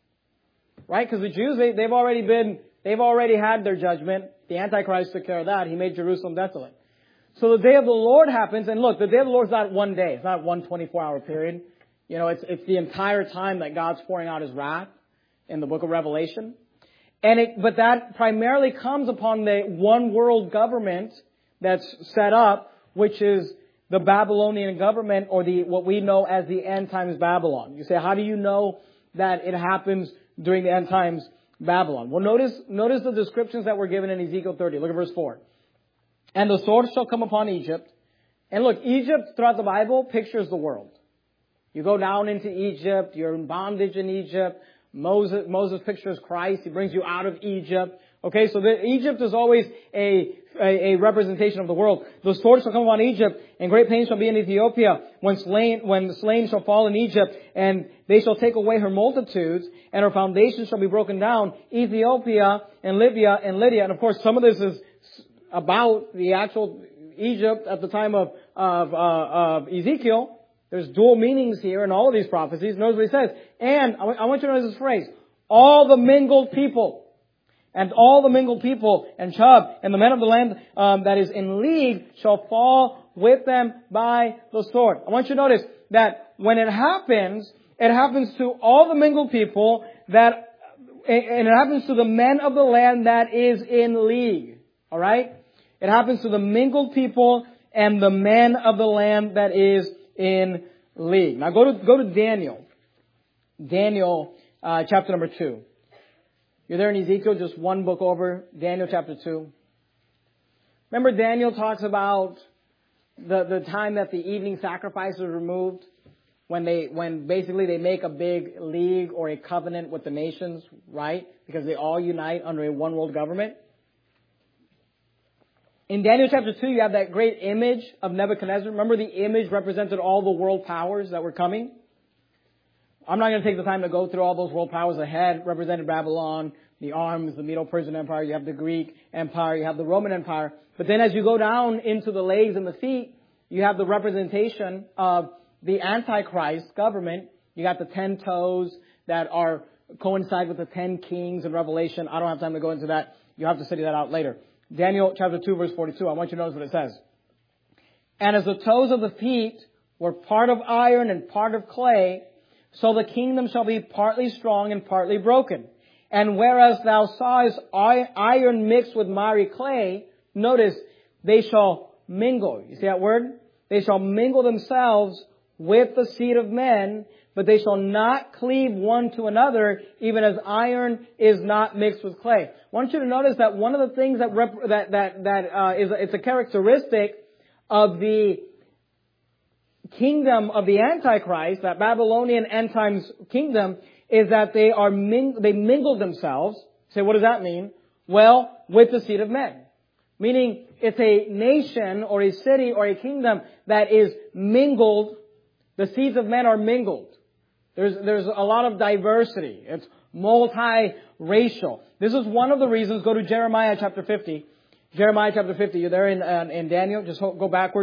Right? Because the Jews, they, they've already been, they've already had their judgment. The Antichrist took care of that. He made Jerusalem desolate. So the day of the Lord happens, and look, the day of the Lord is not one day. It's not one twenty-four hour period. You know, it's, it's the entire time that God's pouring out His wrath in the book of Revelation. And it, but that primarily comes upon the one world government that's set up, which is the Babylonian government, or the what we know as the end times Babylon. You say, how do you know that it happens during the end times Babylon? Well, notice notice the descriptions that were given in Ezekiel thirty. Look at verse four. And the sword shall come upon Egypt. And look, Egypt throughout the Bible pictures the world. You go down into Egypt, you're in bondage in Egypt. Moses, Moses pictures Christ. He brings you out of Egypt. Okay, so the, Egypt is always a, a, a representation of the world. The sword shall come upon Egypt, and great pain shall be in Ethiopia, when slain, when the slain shall fall in Egypt, and they shall take away her multitudes, and her foundations shall be broken down, Ethiopia and Libya and Lydia. And of course, some of this is about the actual Egypt at the time of, of, uh, of Ezekiel. There's dual meanings here in all of these prophecies. Notice what he says. And I want you to notice this phrase. All the mingled people. And all the mingled people and Chub and the men of the land um, that is in league shall fall with them by the sword. I want you to notice that when it happens, it happens to all the mingled people that, and it happens to the men of the land that is in league. All right? It happens to the mingled people and the men of the land that is in league. Now go to go to Daniel. Daniel uh, chapter number two. You're there in Ezekiel, just one book over, Daniel chapter two. Remember Daniel talks about the, the time that the evening sacrifice was removed, when they, when basically they make a big league or a covenant with the nations, right? Because they all unite under a one world government. In Daniel chapter two, you have that great image of Nebuchadnezzar. Remember the image represented all the world powers that were coming? I'm not going to take the time to go through all those world powers ahead. Represented Babylon, the arms, the Medo-Persian Empire, you have the Greek Empire, you have the Roman Empire. But then as you go down into the legs and the feet, you have the representation of the Antichrist government. You got the ten toes that are coincide with the ten kings in Revelation. I don't have time to go into that. You'll have to study that out later. Daniel chapter two verse forty-two. I want you to notice what it says. And as the toes of the feet were part of iron and part of clay, so the kingdom shall be partly strong and partly broken. And whereas thou sawest iron mixed with miry clay, notice, they shall mingle. You see that word? They shall mingle themselves with the seed of men, but they shall not cleave one to another, even as iron is not mixed with clay. I want you to notice that one of the things that rep- that that that uh, is it's a characteristic of the kingdom of the Antichrist, that Babylonian end times kingdom, is that they are ming- they mingle themselves. Say, what does that mean? Well, with the seed of men. Meaning, it's a nation or a city or a kingdom that is mingled. The seeds of men are mingled. There's there's a lot of diversity. It's multiracial. This is one of the reasons. Go to Jeremiah chapter fifty. Jeremiah chapter fifty. You're there in uh, in Daniel. Just go backwards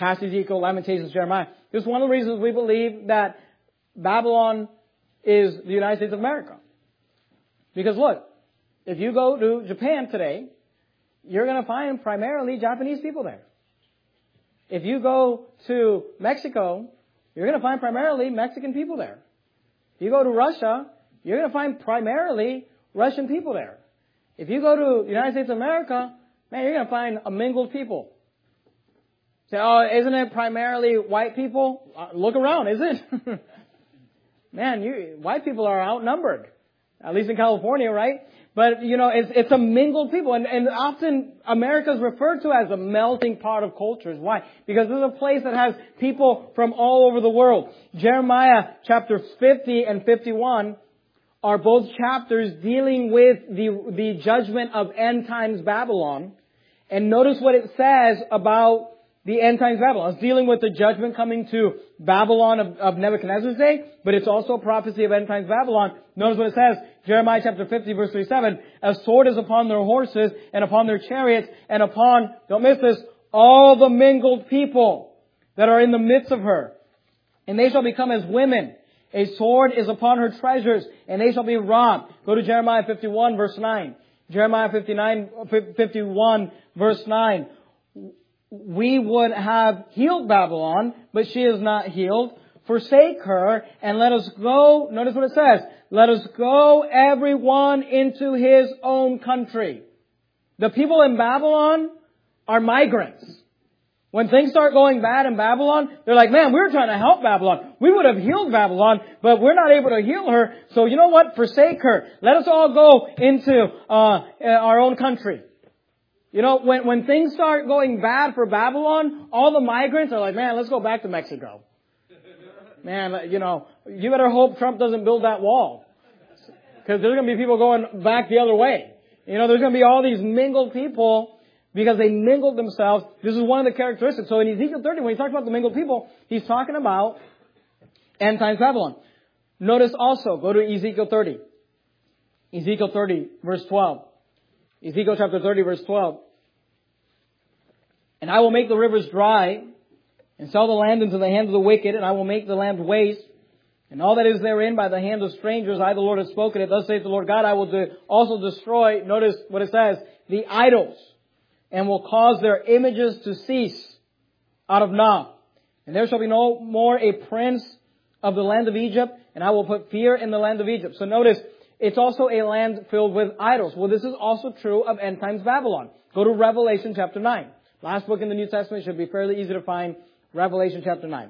past Ezekiel, Lamentations, Jeremiah. This is one of the reasons we believe that Babylon is the United States of America. Because look, if you go to Japan today, you're going to find primarily Japanese people there. If you go to Mexico, you're going to find primarily Mexican people there. If you go to Russia, you're going to find primarily Russian people there. If you go to the United States of America, man, you're going to find a mingled people. Say, oh, isn't it primarily white people? Uh, look around, is it? Man, you, white people are outnumbered. At least in California, right? But, you know, it's, it's a mingled people. And, and often America is referred to as a melting pot of cultures. Why? Because this is a place that has people from all over the world. Jeremiah chapter fifty and fifty-one are both chapters dealing with the, the judgment of end times Babylon. And notice what it says about the end times Babylon. It's dealing with the judgment coming to Babylon of, of Nebuchadnezzar's day, but it's also a prophecy of end times Babylon. Notice what it says, Jeremiah chapter fifty verse thirty-seven, a sword is upon their horses and upon their chariots and upon, don't miss this, all the mingled people that are in the midst of her. And they shall become as women. A sword is upon her treasures and they shall be robbed. Go to Jeremiah fifty-one verse nine. Jeremiah fifty-nine, fifty-one verse nine. We would have healed Babylon, but she is not healed. Forsake her and let us go. Notice what it says. Let us go everyone into his own country. The people in Babylon are migrants. When things start going bad in Babylon, they're like, man, we were trying to help Babylon. We would have healed Babylon, but we're not able to heal her. So you know what? Forsake her. Let us all go into uh, our own country. You know, when, when things start going bad for Babylon, all the migrants are like, man, let's go back to Mexico. Man, you know, you better hope Trump doesn't build that wall. Because there's going to be people going back the other way. You know, there's going to be all these mingled people because they mingled themselves. This is one of the characteristics. So in Ezekiel thirty, when he talks about the mingled people, he's talking about end times Babylon. Notice also, go to Ezekiel thirty. Ezekiel thirty, verse twelve. Ezekiel chapter thirty, verse twelve. And I will make the rivers dry, and sell the land into the hand of the wicked, and I will make the land waste, and all that is therein by the hand of strangers. I, the Lord, have spoken it. Thus saith the Lord God, I will do, also destroy, notice what it says, the idols, and will cause their images to cease out of Nob. And there shall be no more a prince of the land of Egypt, and I will put fear in the land of Egypt. So notice, it's also a land filled with idols. Well, this is also true of end times Babylon. Go to Revelation chapter nine. Last book in the New Testament, should be fairly easy to find. Revelation chapter nine.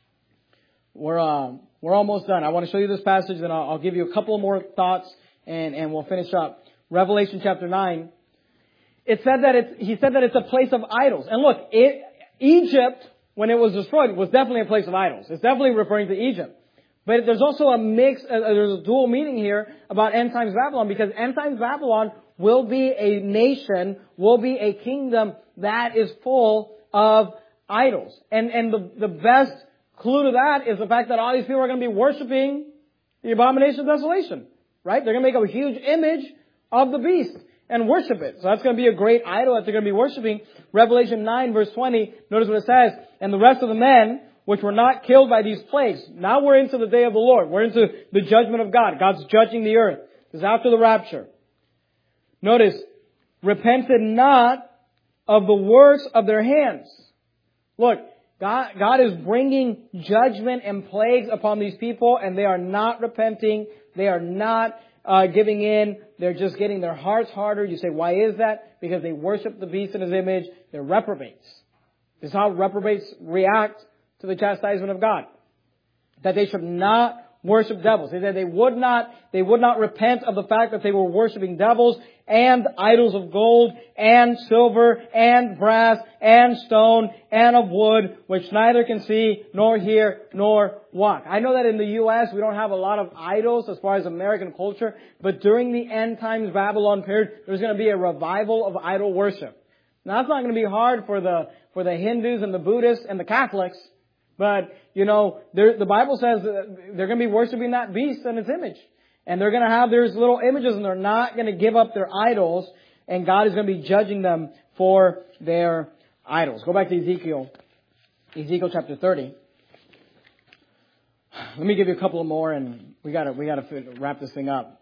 We're uh, we're almost done. I want to show you this passage, then I'll, I'll give you a couple more thoughts, and, and we'll finish up. Revelation chapter nine. It said that it's he said that it's a place of idols. And look, it, Egypt, when it was destroyed, was definitely a place of idols. It's definitely referring to Egypt. But there's also a mix, uh, there's a dual meaning here about end times Babylon, because end times Babylon will be a nation, will be a kingdom that is full of idols. And and the, the best clue to that is the fact that all these people are going to be worshiping the abomination of desolation. Right? They're going to make a huge image of the beast and worship it. So that's going to be a great idol that they're going to be worshiping. Revelation nine verse twenty, notice what it says. And the rest of the men which were not killed by these plagues. Now we're into the day of the Lord. We're into the judgment of God. God's judging the earth. This is after the rapture. Notice, repented not of the works of their hands. Look, God, God is bringing judgment and plagues upon these people, and they are not repenting. They are not uh, giving in. They're just getting their hearts harder. You say, why is that? Because they worship the beast in his image. They're reprobates. This is how reprobates react to the chastisement of God. That they should not worship devils. They said they would not, they would not repent of the fact that they were worshiping devils and idols of gold and silver and brass and stone and of wood, which neither can see nor hear nor walk. I know that in the U S we don't have a lot of idols as far as American culture, but during the end times Babylon period, there's going to be a revival of idol worship. Now that's not going to be hard for the, for the Hindus and the Buddhists and the Catholics. But, you know, the Bible says they're going to be worshiping that beast and its image. And they're going to have their little images, and they're not going to give up their idols. And God is going to be judging them for their idols. Go back to Ezekiel Ezekiel chapter thirty. Let me give you a couple more, and we gotta we gotta wrap this thing up.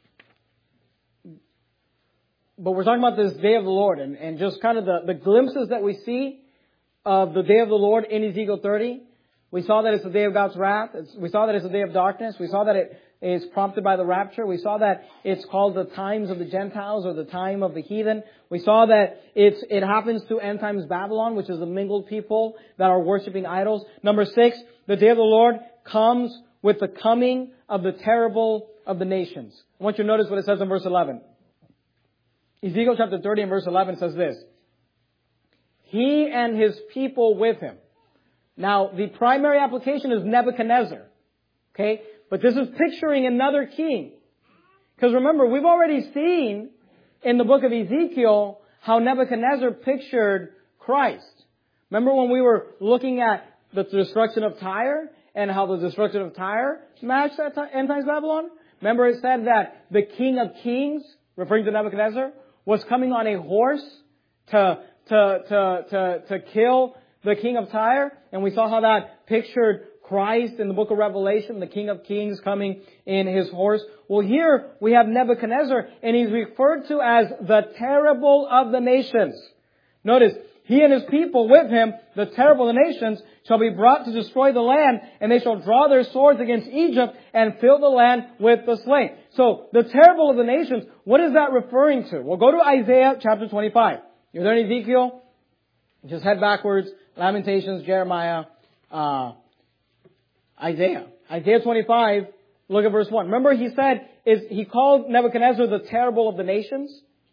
But we're talking about this day of the Lord, and, and just kind of the, the glimpses that we see of the day of the Lord in Ezekiel thirty. We saw that it's the day of God's wrath. It's, we saw that it's the day of darkness. We saw that it is prompted by the rapture. We saw that it's called the times of the Gentiles or the time of the heathen. We saw that it's, it happens to end times Babylon, which is the mingled people that are worshiping idols. Number six, the day of the Lord comes with the coming of the terrible of the nations. I want you to notice what it says in verse eleven. Ezekiel chapter thirty and verse eleven says this. He and his people with him. Now, the primary application is Nebuchadnezzar. Okay? But this is picturing another king. Because remember, we've already seen in the book of Ezekiel how Nebuchadnezzar pictured Christ. Remember when we were looking at the destruction of Tyre and how the destruction of Tyre matched that end times Babylon? Remember it said that the King of Kings, referring to Nebuchadnezzar, was coming on a horse to, to, to, to, to kill the king of Tyre, and we saw how that pictured Christ in the book of Revelation, the King of Kings coming in his horse. Well, here we have Nebuchadnezzar, and he's referred to as the terrible of the nations. Notice, he and his people with him, the terrible of the nations, shall be brought to destroy the land, and they shall draw their swords against Egypt and fill the land with the slain. So, the terrible of the nations, what is that referring to? Well, go to Isaiah chapter twenty-five. You're there in Ezekiel? Just head backwards. Lamentations, Jeremiah, uh, Isaiah. Isaiah twenty-five, look at verse one. Remember he said, is he called Nebuchadnezzar the terrible of the nations?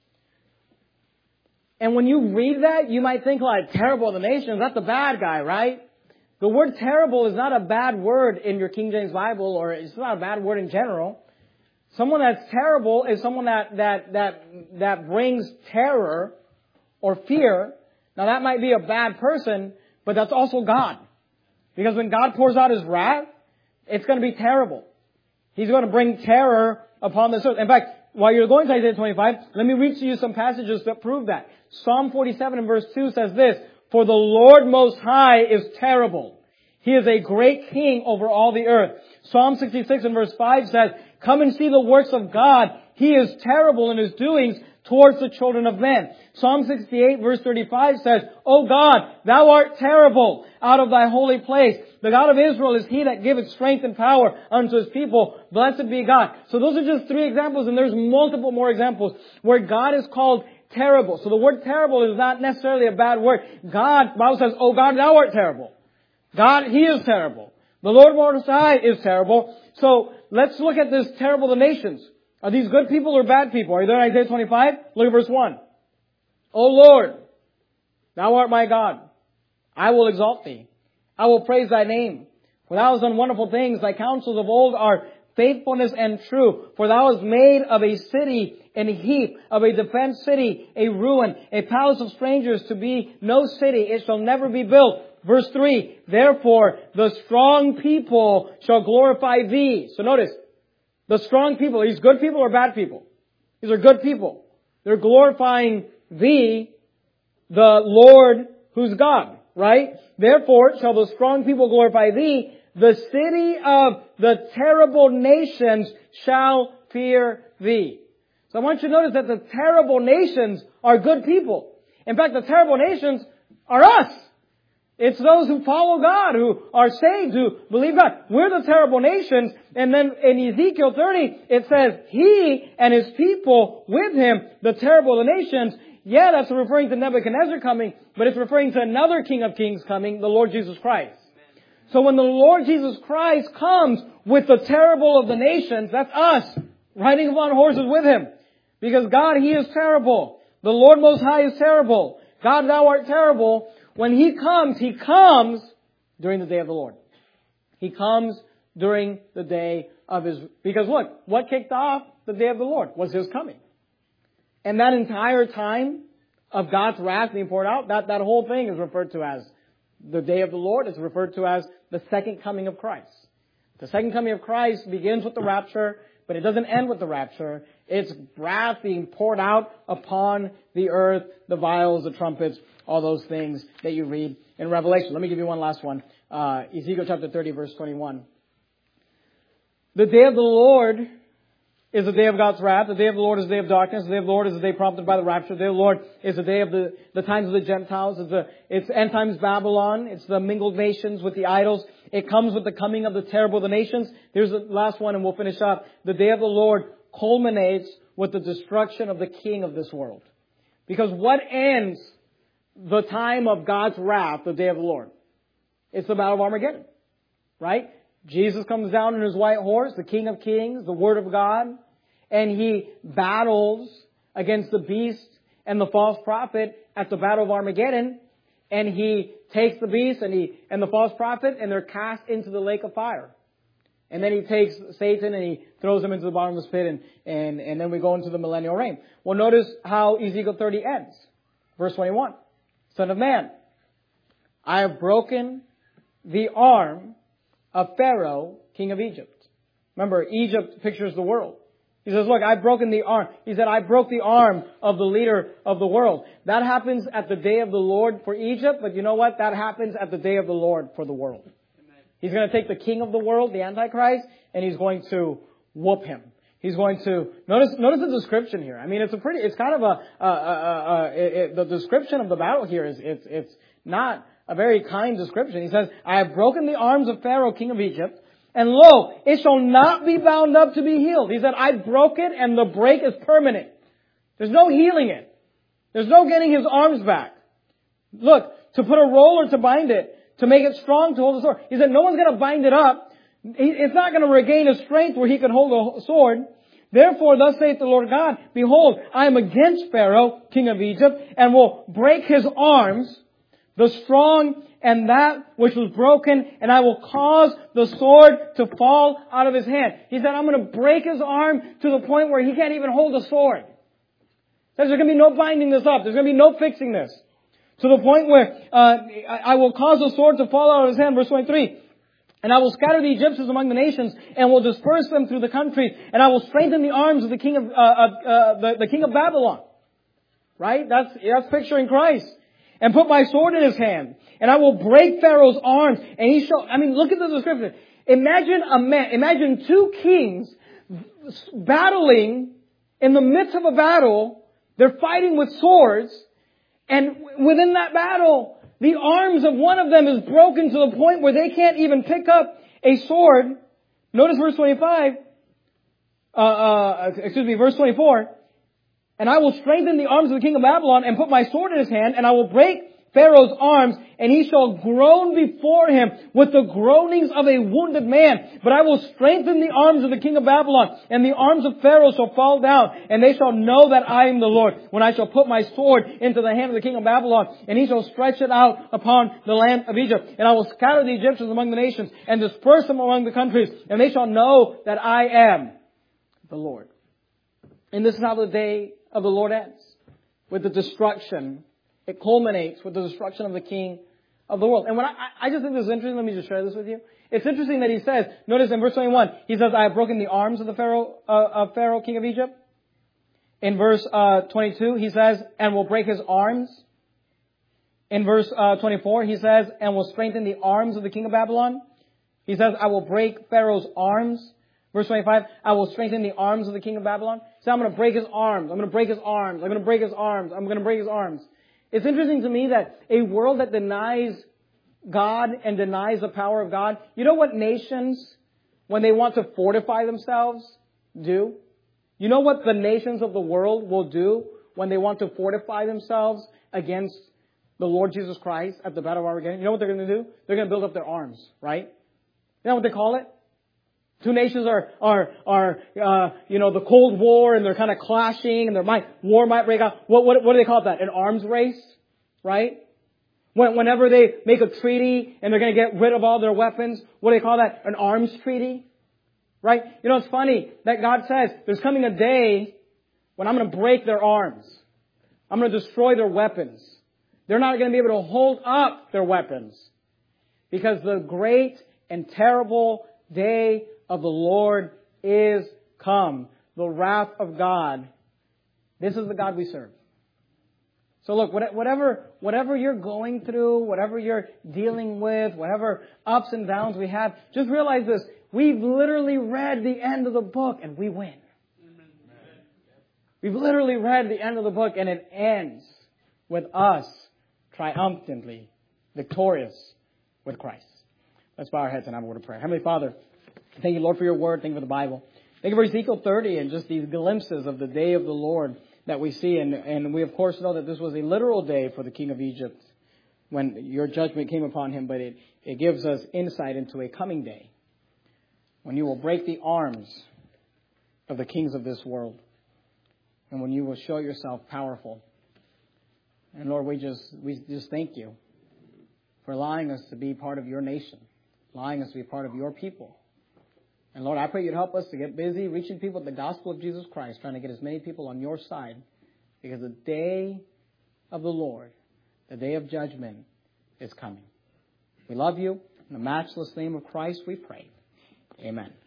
And when you read that, you might think like, terrible of the nations, that's the bad guy, right? The word terrible is not a bad word in your King James Bible, or it's not a bad word in general. Someone that's terrible is someone that, that, that, that brings terror or fear. Now that might be a bad person, but that's also God. Because when God pours out His wrath, it's going to be terrible. He's going to bring terror upon this earth. In fact, while you're going to Isaiah twenty-five, let me read to you some passages that prove that. Psalm forty-seven and verse two says this, For the Lord Most High is terrible. He is a great king over all the earth. Psalm sixty-six and verse five says, Come and see the works of God. He is terrible in His doings towards the children of men. Psalm sixty-eight verse thirty-five says, O God, Thou art terrible out of Thy holy place. The God of Israel is He that giveth strength and power unto His people. Blessed be God. So those are just three examples, and there's multiple more examples where God is called terrible. So the word terrible is not necessarily a bad word. God, the Bible says, O God, Thou art terrible. God, He is terrible. The Lord Most High is terrible. So let's look at this terrible of the nations. Are these good people or bad people? Are you there in Isaiah twenty-five? Look at verse one. O Lord, Thou art my God. I will exalt Thee. I will praise Thy name. For Thou hast done wonderful things. Thy counsels of old are faithfulness and true. For Thou hast made of a city an heap, of a defenced city a ruin, a palace of strangers to be no city. It shall never be built. Verse three, Therefore the strong people shall glorify Thee. So notice, the strong people, are these good people or bad people? These are good people. They're glorifying Thee, the Lord who's God, right? Therefore shall the strong people glorify Thee. The city of the terrible nations shall fear Thee. So I want you to notice that the terrible nations are good people. In fact, the terrible nations are us. It's those who follow God, who are saved, who believe God. We're the terrible nations. And then in Ezekiel thirty, it says, He and His people with Him, the terrible of the nations. Yeah, that's referring to Nebuchadnezzar coming, but it's referring to another King of Kings coming, the Lord Jesus Christ. So when the Lord Jesus Christ comes with the terrible of the nations, that's us, riding upon horses with Him. Because God, He is terrible. The Lord Most High is terrible. God, Thou art terrible. When He comes, He comes during the day of the Lord. He comes during the day of His... Because look, what kicked off the day of the Lord was His coming. And that entire time of God's wrath being poured out, that, that whole thing is referred to as the day of the Lord. It's referred to as the second coming of Christ. The second coming of Christ begins with the rapture, but it doesn't end with the rapture. It's wrath being poured out upon the earth, the vials, the trumpets, all those things that you read in Revelation. Let me give you one last one. Uh, Ezekiel chapter thirty, verse twenty-one. The day of the Lord is the day of God's wrath. The day of the Lord is the day of darkness. The day of the Lord is the day prompted by the rapture. The day of the Lord is the day of the, the times of the Gentiles. It's, the, it's end times Babylon. It's the mingled nations with the idols. It comes with the coming of the terrible of the nations. Here's the last one and we'll finish up. The day of the Lord culminates with the destruction of the king of this world. Because what ends the time of God's wrath, the day of the Lord? It's the battle of Armageddon. Right? Jesus comes down on his white horse, the King of Kings, the Word of God, and he battles against the beast and the false prophet at the battle of Armageddon, and he takes the beast and he and the false prophet, and they're cast into the lake of fire. And then he takes Satan and he throws him into the bottomless pit, and, and, and then we go into the millennial reign. Well, notice how Ezekiel thirty ends. Verse twenty-one. Son of man, I have broken the arm of Pharaoh, king of Egypt. Remember, Egypt pictures the world. He says, look, I've broken the arm. He said, I broke the arm of the leader of the world. That happens at the day of the Lord for Egypt, but you know what? That happens at the day of the Lord for the world. Amen. He's going to take the king of the world, the Antichrist, and he's going to whoop him. He's going to, notice, notice the description here. I mean, it's a pretty, it's kind of a, uh, uh, uh, it, it, the description of the battle here is, it's, it's not a very kind description. He says, I have broken the arms of Pharaoh, king of Egypt, and lo, it shall not be bound up to be healed. He said, I broke it, and the break is permanent. There's no healing it. There's no getting his arms back. Look, to put a roller to bind it, to make it strong to hold the sword. He said, no one's going to bind it up. It's not going to regain his strength where he can hold a sword. Therefore, thus saith the Lord God, behold, I am against Pharaoh, king of Egypt, and will break his arms, the strong and that which was broken, and I will cause the sword to fall out of his hand. He said, I'm going to break his arm to the point where he can't even hold a sword. There's going to be no binding this up. There's going to be no fixing this. To the point where uh, I will cause the sword to fall out of his hand. Verse twenty-three. And I will scatter the Egyptians among the nations, and will disperse them through the countries, and I will strengthen the arms of the king of uh, uh, the, the king of Babylon. Right? That's that's picturing Christ. And put my sword in his hand, and I will break Pharaoh's arms, and he shall. I mean, look at the description. Imagine a man. Imagine two kings battling in the midst of a battle. They're fighting with swords, and within that battle, the arms of one of them is broken to the point where they can't even pick up a sword. Notice verse twenty-five. Uh, uh, excuse me, verse twenty-four. And I will strengthen the arms of the king of Babylon and put my sword in his hand, and I will break Pharaoh's arms, and he shall groan before him with the groanings of a wounded man. But I will strengthen the arms of the king of Babylon, and the arms of Pharaoh shall fall down, and they shall know that I am the Lord, when I shall put my sword into the hand of the king of Babylon, and he shall stretch it out upon the land of Egypt. And I will scatter the Egyptians among the nations, and disperse them among the countries, and they shall know that I am the Lord. And this is how the day of the Lord ends, with the destruction. It culminates with the destruction of the king of the world. And when I, I just think this is interesting, let me just share this with you. It's interesting that he says, notice in verse twenty-one, he says, I have broken the arms of the Pharaoh, uh, of Pharaoh, king of Egypt. In verse uh, twenty-two, he says, and will break his arms. In verse uh, twenty-four, he says, and will strengthen the arms of the king of Babylon. He says, I will break Pharaoh's arms. Verse twenty-five, I will strengthen the arms of the king of Babylon. So I'm going to break his arms. I'm going to break his arms. I'm going to break his arms. I'm going to break his arms. It's interesting to me that a world that denies God and denies the power of God, you know what nations, when they want to fortify themselves, do? You know what the nations of the world will do when they want to fortify themselves against the Lord Jesus Christ at the Battle of Armageddon? You know what they're going to do? They're going to build up their arms, right? You know what they call it? Two nations are, are, are, uh, you know, the Cold War, and they're kind of clashing, and there might, war might break out. What, what, what do they call that? An arms race, right? When, whenever they make a treaty and they're going to get rid of all their weapons, what do they call that? An arms treaty, right? You know, it's funny that God says there's coming a day when I'm going to break their arms. I'm going to destroy their weapons. They're not going to be able to hold up their weapons, because the great and terrible day of the Lord is come. the wrath of God. This is the God we serve. So look, whatever, whatever you're going through, whatever you're dealing with, whatever ups and downs we have, just realize this. We've literally read the end of the book and we win. We've literally read the end of the book and it ends with us triumphantly victorious with Christ. Let's bow our heads and have a word of prayer. Heavenly Father, thank you, Lord, for your word. Thank you for the Bible. Thank you for Ezekiel thirty and just these glimpses of the day of the Lord that we see. And, and we, of course, know that this was a literal day for the king of Egypt when your judgment came upon him. But it, it gives us insight into a coming day when you will break the arms of the kings of this world and when you will show yourself powerful. And Lord, we just we just thank you for allowing us to be part of your nation, allowing us to be part of your people. And Lord, I pray you'd help us to get busy reaching people with the gospel of Jesus Christ, trying to get as many people on your side, because the day of the Lord, the day of judgment, is coming. We love you. In the matchless name of Christ we pray. Amen.